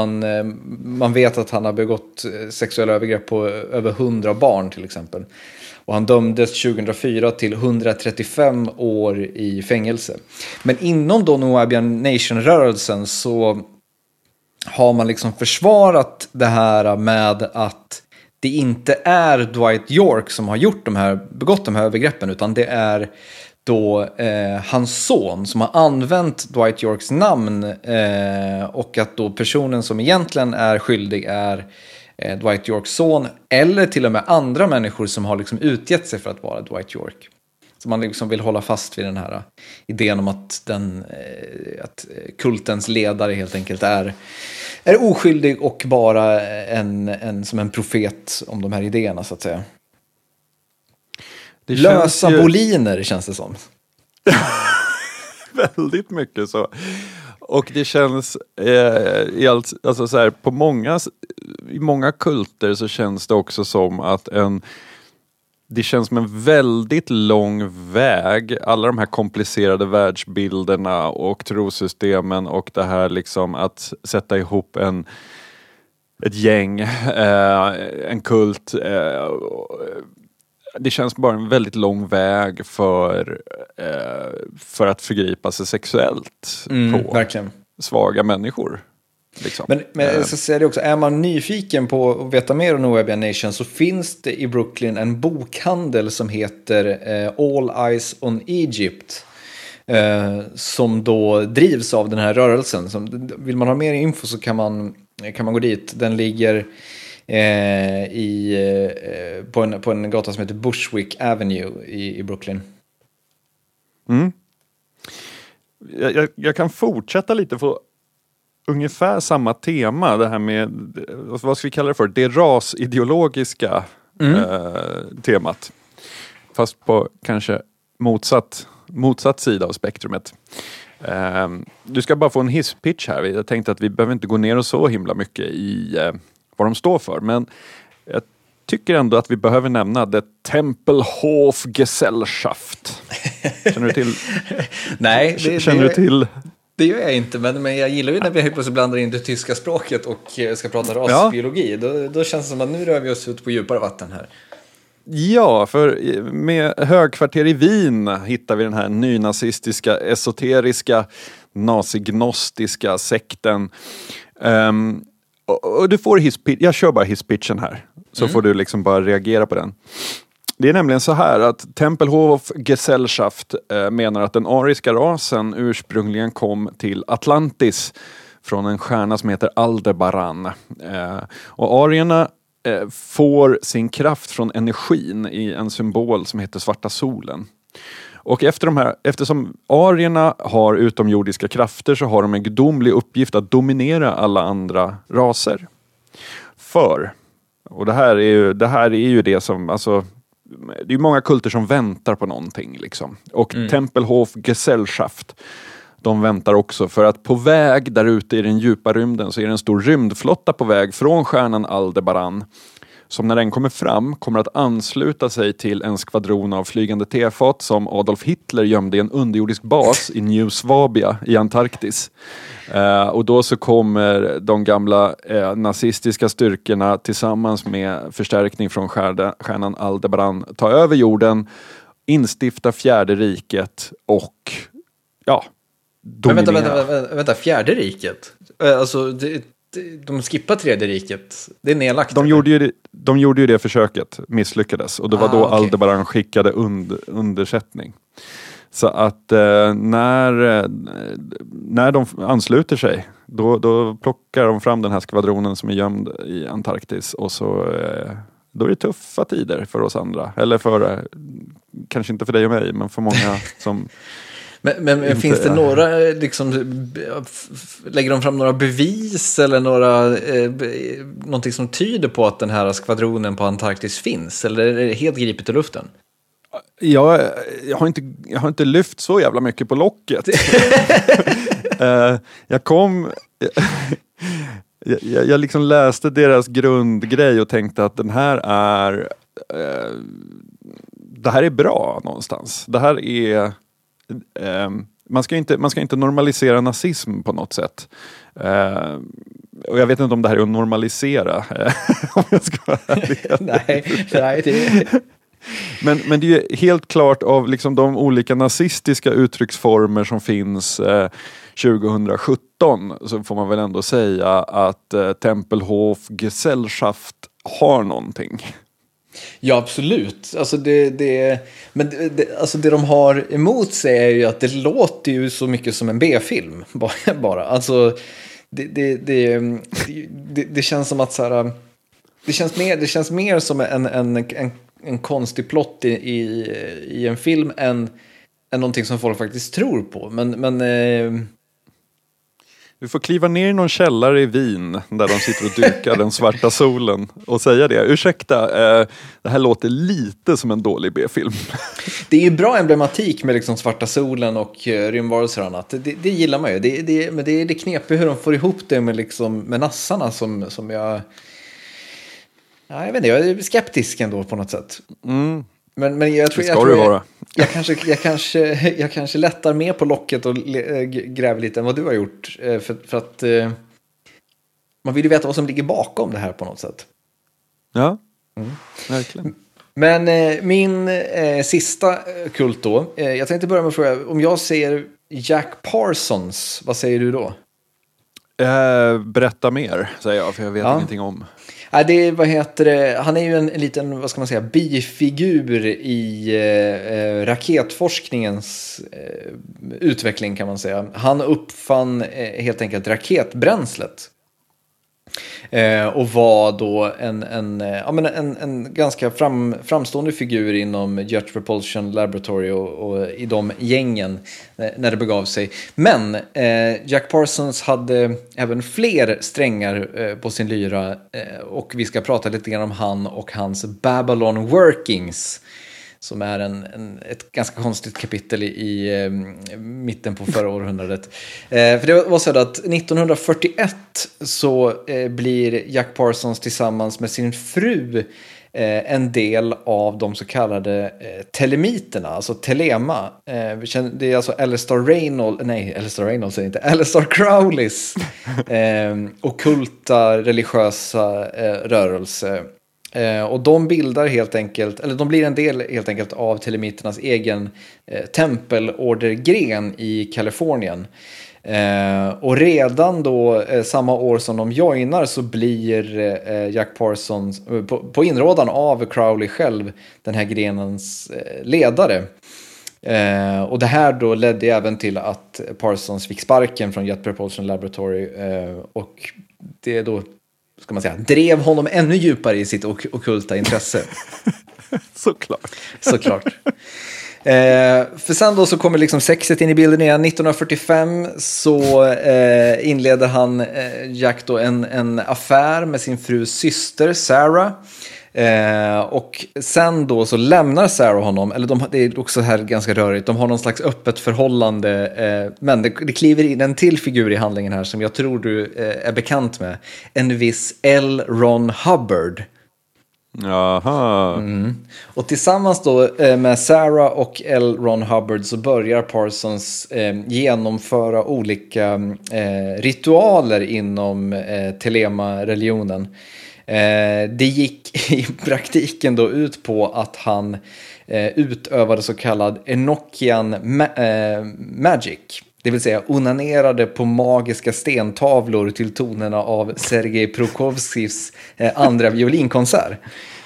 Man vet att han har begått sexuella övergrepp på över 100 barn till exempel. Och han dömdes 2004 till 135 år i fängelse. Men inom då Nubian Nation-rörelsen så har man liksom försvarat det här med att det inte är Dwight York som har begått de här övergreppen, utan det är då hans son som har använt Dwight Yorks namn, och att då personen som egentligen är skyldig är Dwight Yorks son, eller till och med andra människor som har liksom utgett sig för att vara Dwight York. Så man liksom vill hålla fast vid den här idén om att kultens ledare helt enkelt är oskyldig och bara som en profet om de här idéerna, så att säga. Det lösa boliner känns det som. Väldigt mycket så. Och det känns alltså så här, i många kulter så känns det också som att det känns som en väldigt lång väg, alla de här komplicerade världsbilderna och trosystemen och det här liksom att sätta ihop ett gäng, en kult. Det känns bara en väldigt lång väg för att förgripa sig sexuellt på verkligen svaga människor. Liksom. Men jag ska säga det också, är man nyfiken på att veta mer om Nubian Nation så finns det i Brooklyn en bokhandel som heter All Eyes on Egypt. Som då drivs av den här rörelsen. Vill man ha mer info så kan man gå dit. Den ligger på en gata som heter Bushwick Avenue i Brooklyn. Mm. Jag kan fortsätta lite på ungefär samma tema. Det här med, vad ska vi kalla det för? Det rasideologiska temat. Fast på kanske motsatt sida av spektrumet. Du ska bara få en hisspitch här. Jag tänkte att vi behöver inte gå ner och så himla mycket i vad de står för. Men jag tycker ändå att vi behöver nämna det Tempelhof Gesellschaft. Känner du till? Nej, känner du till? Det gör jag inte, men jag gillar ju när vi helt plötsligt blandar in det tyska språket och ska prata rasbiologi. Ja. Då känns det som att nu rör vi oss ut på djupare vatten här. Ja, för med högkvarter i Wien hittar vi den här nynazistiska, esoteriska, nazignostiska sekten. Och du får jag kör bara hisspitchen här, så får du liksom bara reagera på den. Det är nämligen så här att Tempelhof Gesellschaft menar att den ariska rasen ursprungligen kom till Atlantis från en stjärna som heter Aldebaran. Och arierna får sin kraft från energin i en symbol som heter svarta solen. Och eftersom arierna har utomjordiska krafter så har de en gudomlig uppgift att dominera alla andra raser. Och det här är ju det som, alltså, det är många kulter som väntar på någonting liksom. Och Tempelhof Gesellschaft, de väntar också för att på väg där ute i den djupa rymden så är det en stor rymdflotta på väg från stjärnan Aldebaran. Som när den kommer fram kommer att ansluta sig till en skvadron av flygande tefat som Adolf Hitler gömde i en underjordisk bas i New Swabia i Antarktis. Och då så kommer de gamla nazistiska styrkorna tillsammans med förstärkning från stjärnan Aldebaran ta över jorden, instifta fjärde riket och dominera. Men vänta, fjärde riket? Alltså de skippar tredje riket. Det är nedlagt. De gjorde ju det försöket, misslyckades. Och det var då Aldebaran skickade undersättning. Så att när de ansluter sig, då plockar de fram den här skvadronen som är gömd i Antarktis. Och så då är det tuffa tider för oss andra. Eller kanske inte för dig och mig, men för många som... Men finns det några, liksom, lägger de fram några bevis eller någonting som tyder på att den här skvadronen på Antarktis finns? Eller är det helt gripet i luften? Jag har inte lyft så jävla mycket på locket. Jag liksom läste deras grundgrej och tänkte att det här är bra någonstans. Det här är... Man ska inte normalisera nazism på något sätt. Och jag vet inte om det här är att normalisera. Om jag ska vara ärlig. Nej, det... Men det är helt klart av liksom de olika nazistiska uttrycksformer som finns 2017, så får man väl ändå säga att Tempelhof Gesellschaft har någonting. Ja, absolut. Alltså alltså det de har emot sig är ju att det låter ju så mycket som en B-film bara. Alltså det känns som att så här, det känns mer som en konstig plott i en film än någonting som folk faktiskt tror på. Men vi får kliva ner i någon källare i Wien där de sitter och dyrkar den svarta solen och säga det. Ursäkta, det här låter lite som en dålig B-film. Det är ju bra emblematik med liksom svarta solen och rymdvarelser och annat. Det gillar man ju. Men det är det knepiga hur de får ihop det med nassarna som jag... Ja, jag vet inte, jag är skeptisk ändå på något sätt. Mm. Men jag tror jag kanske lättar mer på locket och gräver lite än vad du har gjort. För att man vill ju veta vad som ligger bakom det här på något sätt. Ja, verkligen. Men min sista kult då. Jag tänkte börja med att fråga, om jag säger Jack Parsons, vad säger du då? Berätta mer, säger jag, för jag vet ingenting om. Ja, det är, han är ju en liten, vad ska man säga, bifigur i raketforskningens utveckling, kan man säga. Han uppfann helt enkelt raketbränslet. Och var då en ganska framstående figur inom Jet Propulsion Laboratory och i de gängen när det begav sig. Men Jack Parsons hade även fler strängar på sin lyra, och vi ska prata lite grann om han och hans Babylon Workings, som är ett ganska konstigt kapitel i mitten på förra århundradet. För det var så att 1941 så blir Jack Parsons tillsammans med sin fru en del av de så kallade telemiterna, alltså telema. Det är alltså Alistair Reynolds är inte, Alistair Crowleys ockulta religiösa rörelse. Och de bildar helt enkelt, eller de blir en del helt enkelt av telemiternas egen tempelordergren i Kalifornien. Och redan då samma år som de joinar så blir Jack Parsons på inrådan av Crowley själv den här grenens ledare. Och det här då ledde även till att Parsons fick sparken från Jet Propulsion Laboratory, och det då, ska man säga, drev honom ännu djupare i sitt ockulta intresse. Såklart. För sen då så kommer liksom sexet in i bilden igen. 1945 så inleder han Jack då en affär med sin frus syster Sarah. Och sen då så lämnar Sarah honom, eller det är också här ganska rörigt, de har någon slags öppet förhållande, men det kliver in en till figur i handlingen här som jag tror du är bekant med, en viss L. Ron Hubbard. Jaha. Och tillsammans då med Sarah och L. Ron Hubbard så börjar Parsons genomföra olika ritualer inom Telema-religionen. Det gick i praktiken då ut på att han utövade så kallad Enochian magic. Det vill säga onanerade på magiska stentavlor till tonerna av Sergej Prokofjevs andra violinkonsert.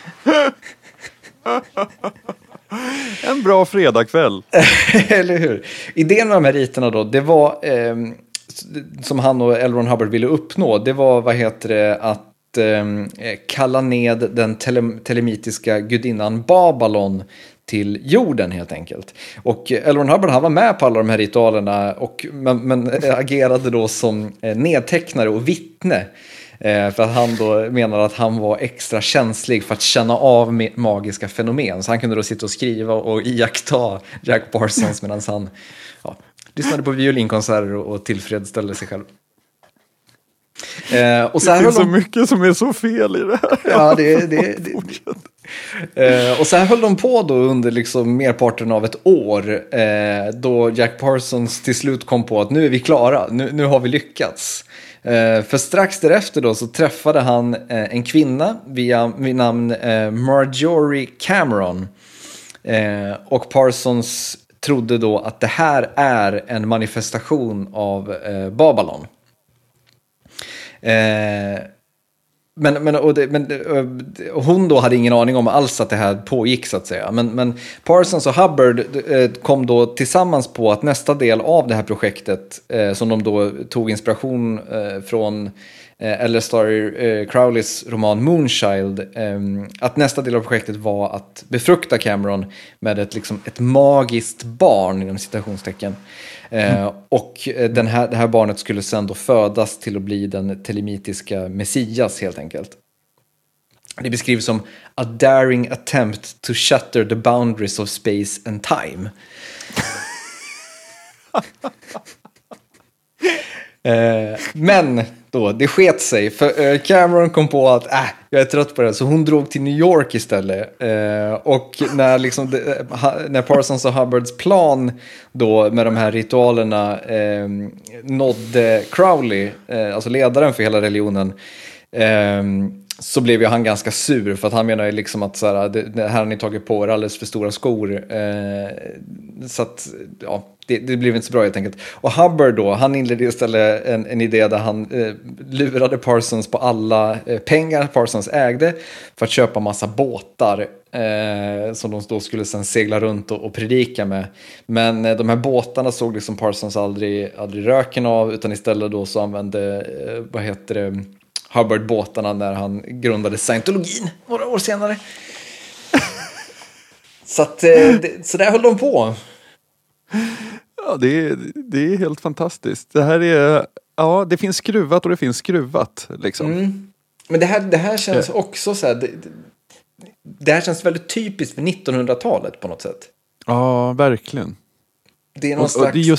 En bra fredagkväll. Eller hur? Idén med de här riterna då, det var som han och L. Ron Hubbard ville uppnå, det var att kalla ned den telemitiska gudinnan Babylon till jorden helt enkelt. Och L. Ron Hubbard, han var med på alla de här ritualerna, men agerade då som nedtecknare och vittne. För att han då menar att han var extra känslig för att känna av magiska fenomen. Så han kunde då sitta och skriva och iaktta Jack Parsons medan han lyssnade på violinkonserter och tillfredsställde sig själv. Och så det finns så mycket som är så fel i det här. Ja, och så här höll de på då under liksom merparten av ett år, då Jack Parsons till slut kom på att nu är vi klara, nu har vi lyckats. För strax därefter då så träffade han en kvinna vid namn Marjorie Cameron, och Parsons trodde då att det här är en manifestation av Babylon. Men hon då hade ingen aning om alls att det här pågick, så att säga. Men Parsons och Hubbard kom då tillsammans på att nästa del av det här projektet, som de då tog inspiration från Alistair Crowleys roman Moonchild, att nästa del av projektet var att befrukta Cameron med ett magiskt barn inom citationstecken. Och det här barnet skulle sedan då födas till att bli den telemitiska messias helt enkelt. Det beskrivs som a daring attempt to shatter the boundaries of space and time. Men då, det sket sig, för Cameron kom på att jag är trött på det, så hon drog till New York istället. Och när Parsons och Hubbards plan då med de här ritualerna nådde Crowley, alltså ledaren för hela religionen, så blev ju han ganska sur, för att han menar liksom att det här har ni tagit på er alldeles för stora skor. Så att, det blev inte så bra helt enkelt. Och Hubbard då, han inledde istället en idé där han lurade Parsons på alla pengar Parsons ägde för att köpa massa båtar som de då skulle sen segla runt och predika med. Men de här båtarna såg liksom Parsons aldrig röken av, utan istället då så använde, Hubbard båtarna när han grundade scientologin några år senare. Så så där höll de på. Ja, det är helt fantastiskt. Det här är, ja, det finns skruvat och det finns skruvat liksom. Men det här känns också så här, det här känns väldigt typiskt för 1900-talet på något sätt. Ja, verkligen. Det är någon slags... Och det är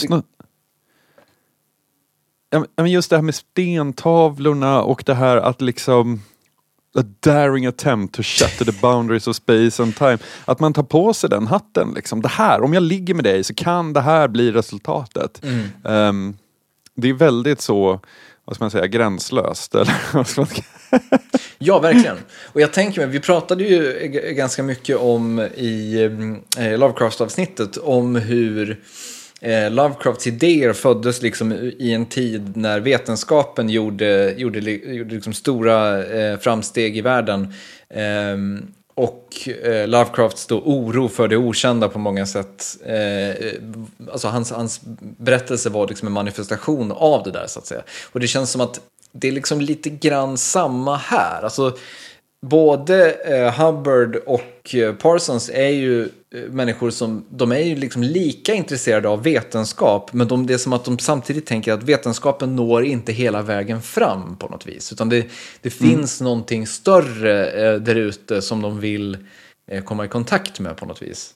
just det här med stentavlorna och det här att liksom a daring attempt to shatter the boundaries of space and time. Att man tar på sig den hatten liksom. Det här, om jag ligger med dig så kan det här bli resultatet. Det är väldigt så, vad ska man säga, gränslöst. Eller vad ska man säga? Ja, verkligen. Och jag tänker mig, vi pratade ju ganska mycket om i Lovecraft-avsnittet om hur Lovecrafts idéer föddes liksom i en tid när vetenskapen gjorde liksom stora framsteg i världen. Och Lovecrafts då oro för det okända på många sätt. Alltså hans berättelse var liksom en manifestation av det där, så att säga. Och det känns som att det är liksom lite grann samma här. Alltså både Hubbard och Parsons är ju människor som, de är ju liksom lika intresserade av vetenskap, men det är som att de samtidigt tänker att vetenskapen når inte hela vägen fram på något vis, utan det finns någonting större där ute som de vill komma i kontakt med på något vis.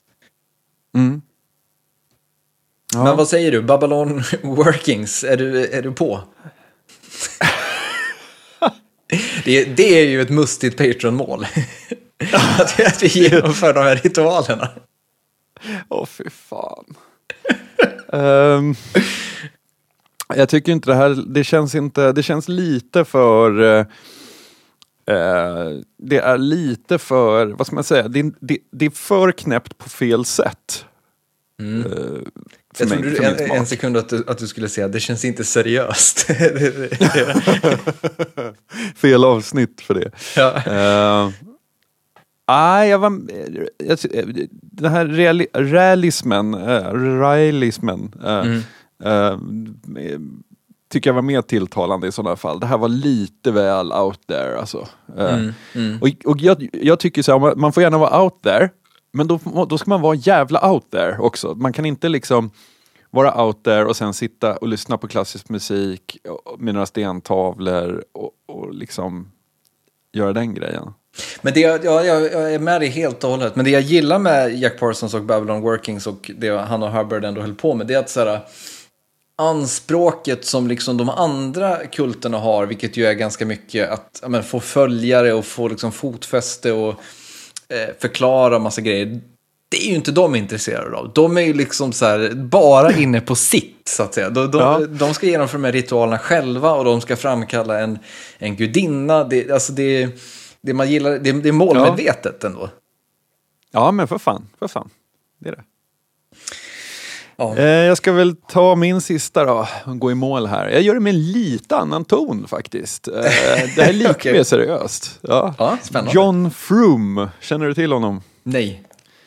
Ja. Men vad säger du? Babylon Workings, är du på? Det är ju ett mustigt Patreon-mål. att vi genomför de här ritualerna. Fy fan. Jag tycker inte det här, det känns lite för det är lite för, vad ska man säga, det är för knäppt på fel sätt. Jag trodde en sekund att du skulle säga det känns inte seriöst. Fel avsnitt för det. Ja. Den här realismen tycker jag var mer tilltalande i sådana fall. Det här var lite väl out there alltså. Och jag tycker så här, man får gärna vara out there, men då ska man vara jävla out there också. Man kan inte liksom vara out there och sen sitta och lyssna på klassisk musik med några stentavlor och liksom göra den grejen. Men jag är med dig helt och hållet. Men det jag gillar med Jack Parsons och Babylon Workings och det han och Hubbard ändå höll på med, det är att så här, anspråket som liksom de andra kulterna har, vilket ju är ganska mycket att få följare och få liksom fotfäste och förklara massa grejer. Det är ju inte de intresserade av. De är ju liksom så här, bara inne på sitt, så att säga. De ska genomföra de här ritualerna själva och de ska framkalla en gudinna. Det man gillar, det är målmedvetet ändå. Ja, men för fan. Det är det. Ja. Jag ska väl ta min sista då och gå i mål här. Jag gör det med en lite annan ton faktiskt. Det här är lite Okay. mer seriöst. Ja, spännande. John Froome, känner du till honom? Nej.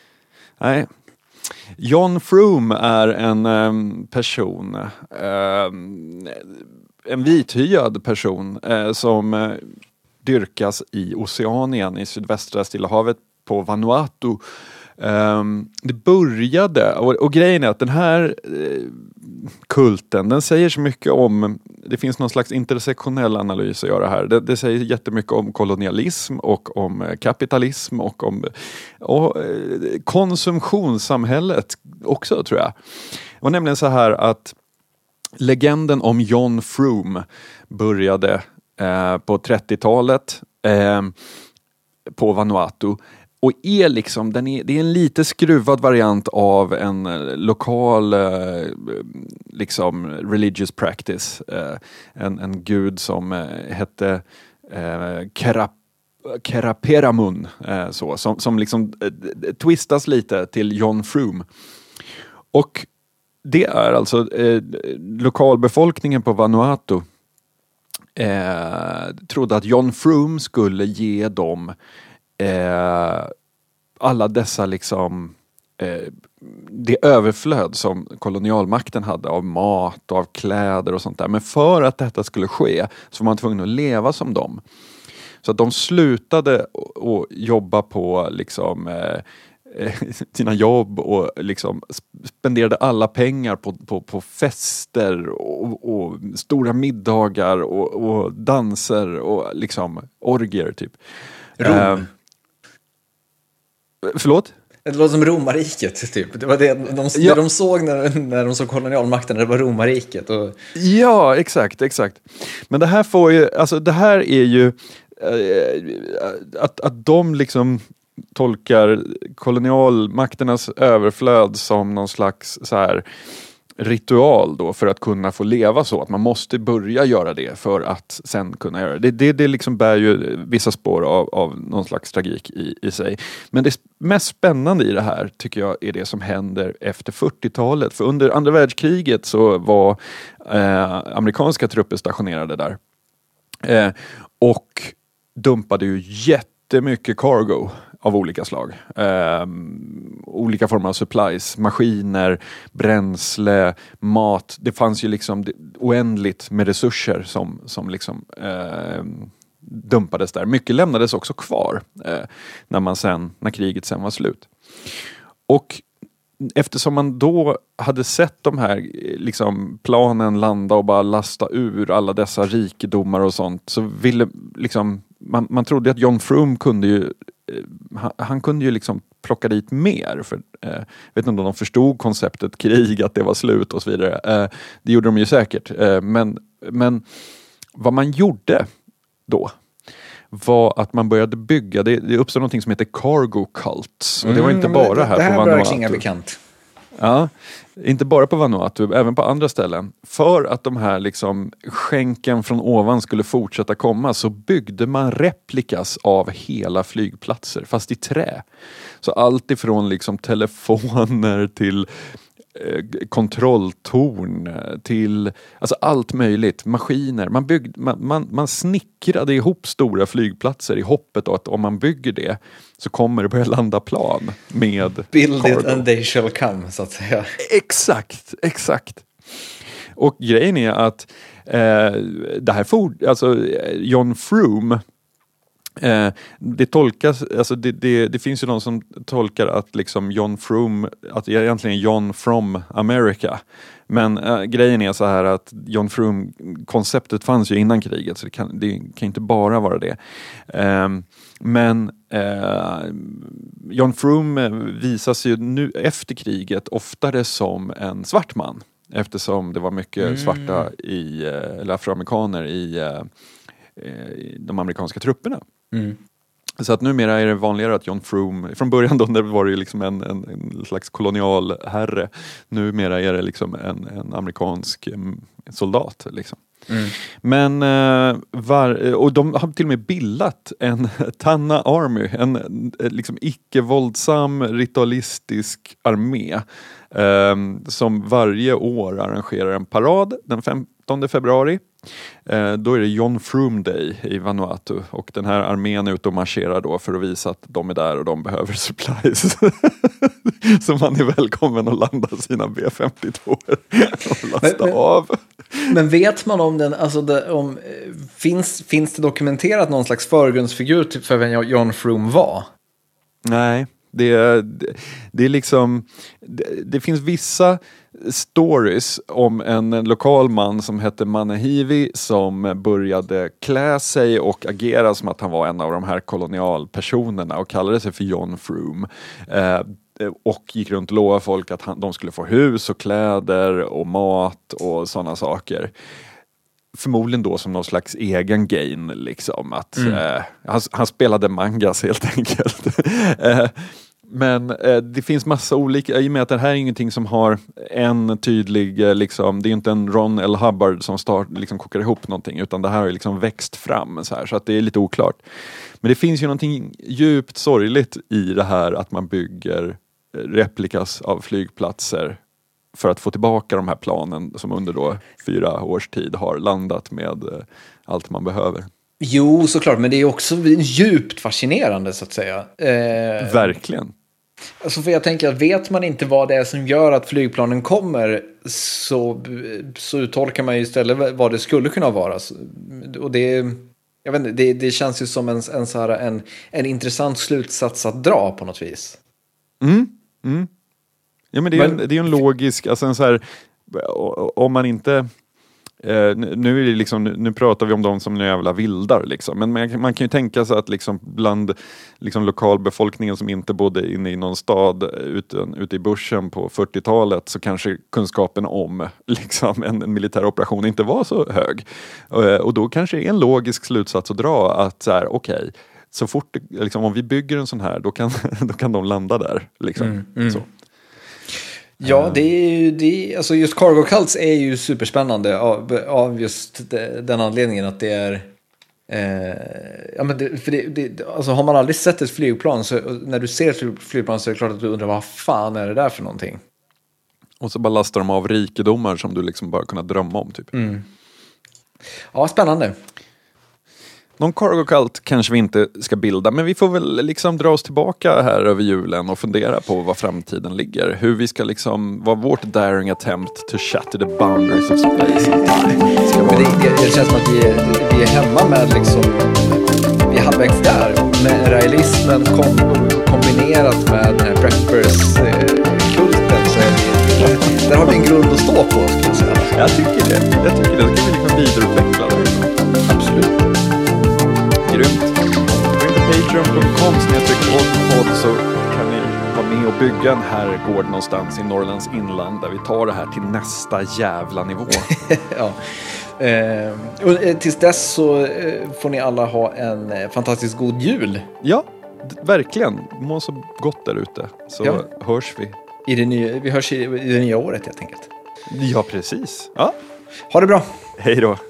John Froome är en person, en vithyad person som dyrkas i Oceanien, i sydvästra Stilla havet på Vanuatu. Det började, och grejen är att den här kulten, den säger så mycket om, det finns någon slags intersektionell analys att göra här. Det säger jättemycket om kolonialism och om kapitalism och om konsumtionssamhället också, tror jag. Det var nämligen så här att legenden om John Froome började på 30-talet på Vanuatu. Och är liksom, det är en lite skruvad variant av en lokal liksom religious practice. En gud som hette Keraperamun, som liksom twistas lite till John Froome. Och det är alltså lokalbefolkningen på Vanuatu trodde att John Froome skulle ge dem alla dessa liksom det överflöd som kolonialmakten hade av mat och av kläder och sånt där. Men för att detta skulle ske så var man tvungen att leva som dem. Så att de slutade att jobba på liksom sina jobb och liksom spenderade alla pengar på fester och stora middagar och danser och liksom orgier typ. Rom. Förlåt? Det låter som romarriket typ. Det var det de såg när de såg kolonialmakten, det var romarriket. Och... Ja, exakt. Men det här får ju, alltså det här är ju att de liksom tolkar kolonialmakternas överflöd som någon slags så här ritual då för att kunna få leva så. Att man måste börja göra det för att sen kunna göra det. Det liksom bär ju vissa spår av någon slags tragik i sig. Men det mest spännande i det här tycker jag är det som händer efter 40-talet. För under andra världskriget så var amerikanska trupper stationerade där. Och dumpade ju jättemycket cargo av olika slag. Olika former av supplies, maskiner, bränsle, mat. Det fanns ju liksom oändligt med resurser som liksom dumpades där. Mycket lämnades också kvar när kriget sen var slut. Och eftersom man då hade sett de här liksom planen landa och bara lasta ur alla dessa rikedomar och sånt, så ville liksom man trodde att John Froome kunde ju han kunde ju liksom plocka dit mer, för vet inte om de förstod konceptet krig, att det var slut och så vidare. Det gjorde de ju säkert, men vad man gjorde då var att man började bygga, det uppstod någonting som heter cargo cults, och det var inte bara här på Vanuatu. Det här börjar klinga bekant. Ja, inte bara på Vanuatu, även på andra ställen. För att de här liksom skänken från ovan skulle fortsätta komma, så byggde man replikas av hela flygplatser, fast i trä. Så allt ifrån liksom telefoner till kontrolltorn till alltså allt möjligt, maskiner. Man snickrade ihop stora flygplatser i hoppet att om man bygger det så kommer det börja landa plan med build cargo. It and they shall come, så att säga. Exakt. Och grejen är att det här alltså John Froome, det tolkas, alltså det finns ju någon som tolkar att liksom John Froome, att det är egentligen John from America, men grejen är så här att John Froome konceptet fanns ju innan kriget, så det kan inte bara vara det, men John Froome visas ju nu efter kriget oftare som en svart man, eftersom det var mycket svarta eller afroamerikaner i de amerikanska trupperna. Så att numera är det vanligare att John Froome, från början då när det var ju liksom en slags kolonialherre, numera är det liksom en amerikansk soldat liksom. Men och de har till och med bildat en Tanna Army, en liksom icke-våldsam ritualistisk armé som varje år arrangerar en parad den 15 februari. Då är det John Froome Day i Vanuatu, och den här armén är ute och marscherar då för att visa att de är där och de behöver supplies. Så man är välkommen att landa sina B-52 och lasta av. Men vet man om den, alltså finns det dokumenterat någon slags förgrundsfigur för vem John Froome var? Nej. Det är liksom, det finns vissa stories om en lokal man som hette Manahivi som började klä sig och agera som att han var en av de här kolonialpersonerna och kallade sig för John Froome. Och gick runt och lovade folk att de skulle få hus och kläder och mat och sådana saker. Förmodligen då som någon slags egen gain liksom, att han spelade mangas helt enkelt. Men det finns massa olika, i och med att det här är ingenting som har en tydlig liksom, det är inte en Ron L. Hubbard som liksom kokar ihop någonting, utan det här har liksom växt fram så här, så att det är lite oklart. Men det finns ju någonting djupt sorgligt i det här att man bygger replikas av flygplatser för att få tillbaka de här planen som under då 4 års tid har landat med allt man behöver. Jo, såklart, men det är också djupt fascinerande så att säga. Verkligen. Alltså för jag tänker att vet man inte vad det är som gör att flygplanen kommer så uttolkar man ju istället vad det skulle kunna vara. Och jag vet inte, det känns ju som en intressant slutsats att dra på något vis. Ja, men det är en logisk, alltså en så här, om man inte nu är det liksom, nu pratar vi om dem som jävla vildar liksom. Men man kan ju tänka sig att liksom bland liksom lokalbefolkningen som inte bodde inne i någon stad ute i bushen på 40-talet, så kanske kunskapen om liksom en militär operation inte var så hög. Och då kanske det är en logisk slutsats att dra att så här, okej, så fort liksom, om vi bygger en sån här, då kan de landa där liksom. Så. Ja, alltså just cargo cults är ju superspännande av just den anledningen att det är alltså har man aldrig sett ett flygplan, så när du ser ett flygplan så är det klart att du undrar vad fan är det där för någonting. Och så bara lastar de av rikedomar som du liksom bara kunnat drömma om typ. Ja, spännande. Någon cargo cult kanske vi inte ska bilda, men vi får väl liksom dra oss tillbaka här över julen och fundera på vad framtiden ligger. Hur vi ska liksom, vad vårt daring attempt to shatter the boundaries of space and time ska vara. Det känns som att vi är hemma med liksom, vi är halvvägs där med realismen kombinerat med den här preppers-kulten, så där har vi en grund att stå på, skulle jag säga. Jag tycker det. Då kan vi liksom vidareutveckla det. Absolut. Grymt. Gå in på patreon.com/podd så kan ni vara med och bygga en herrgård någonstans i Norrlands inland där vi tar det här till nästa jävla nivå. Ja. Och tills dess så får ni alla ha en fantastiskt god jul. Ja, verkligen. Må så gott där ute. Så hörs vi. Vi hörs i det nya året helt enkelt. Ja, precis. Ja. Ha det bra. Hej då.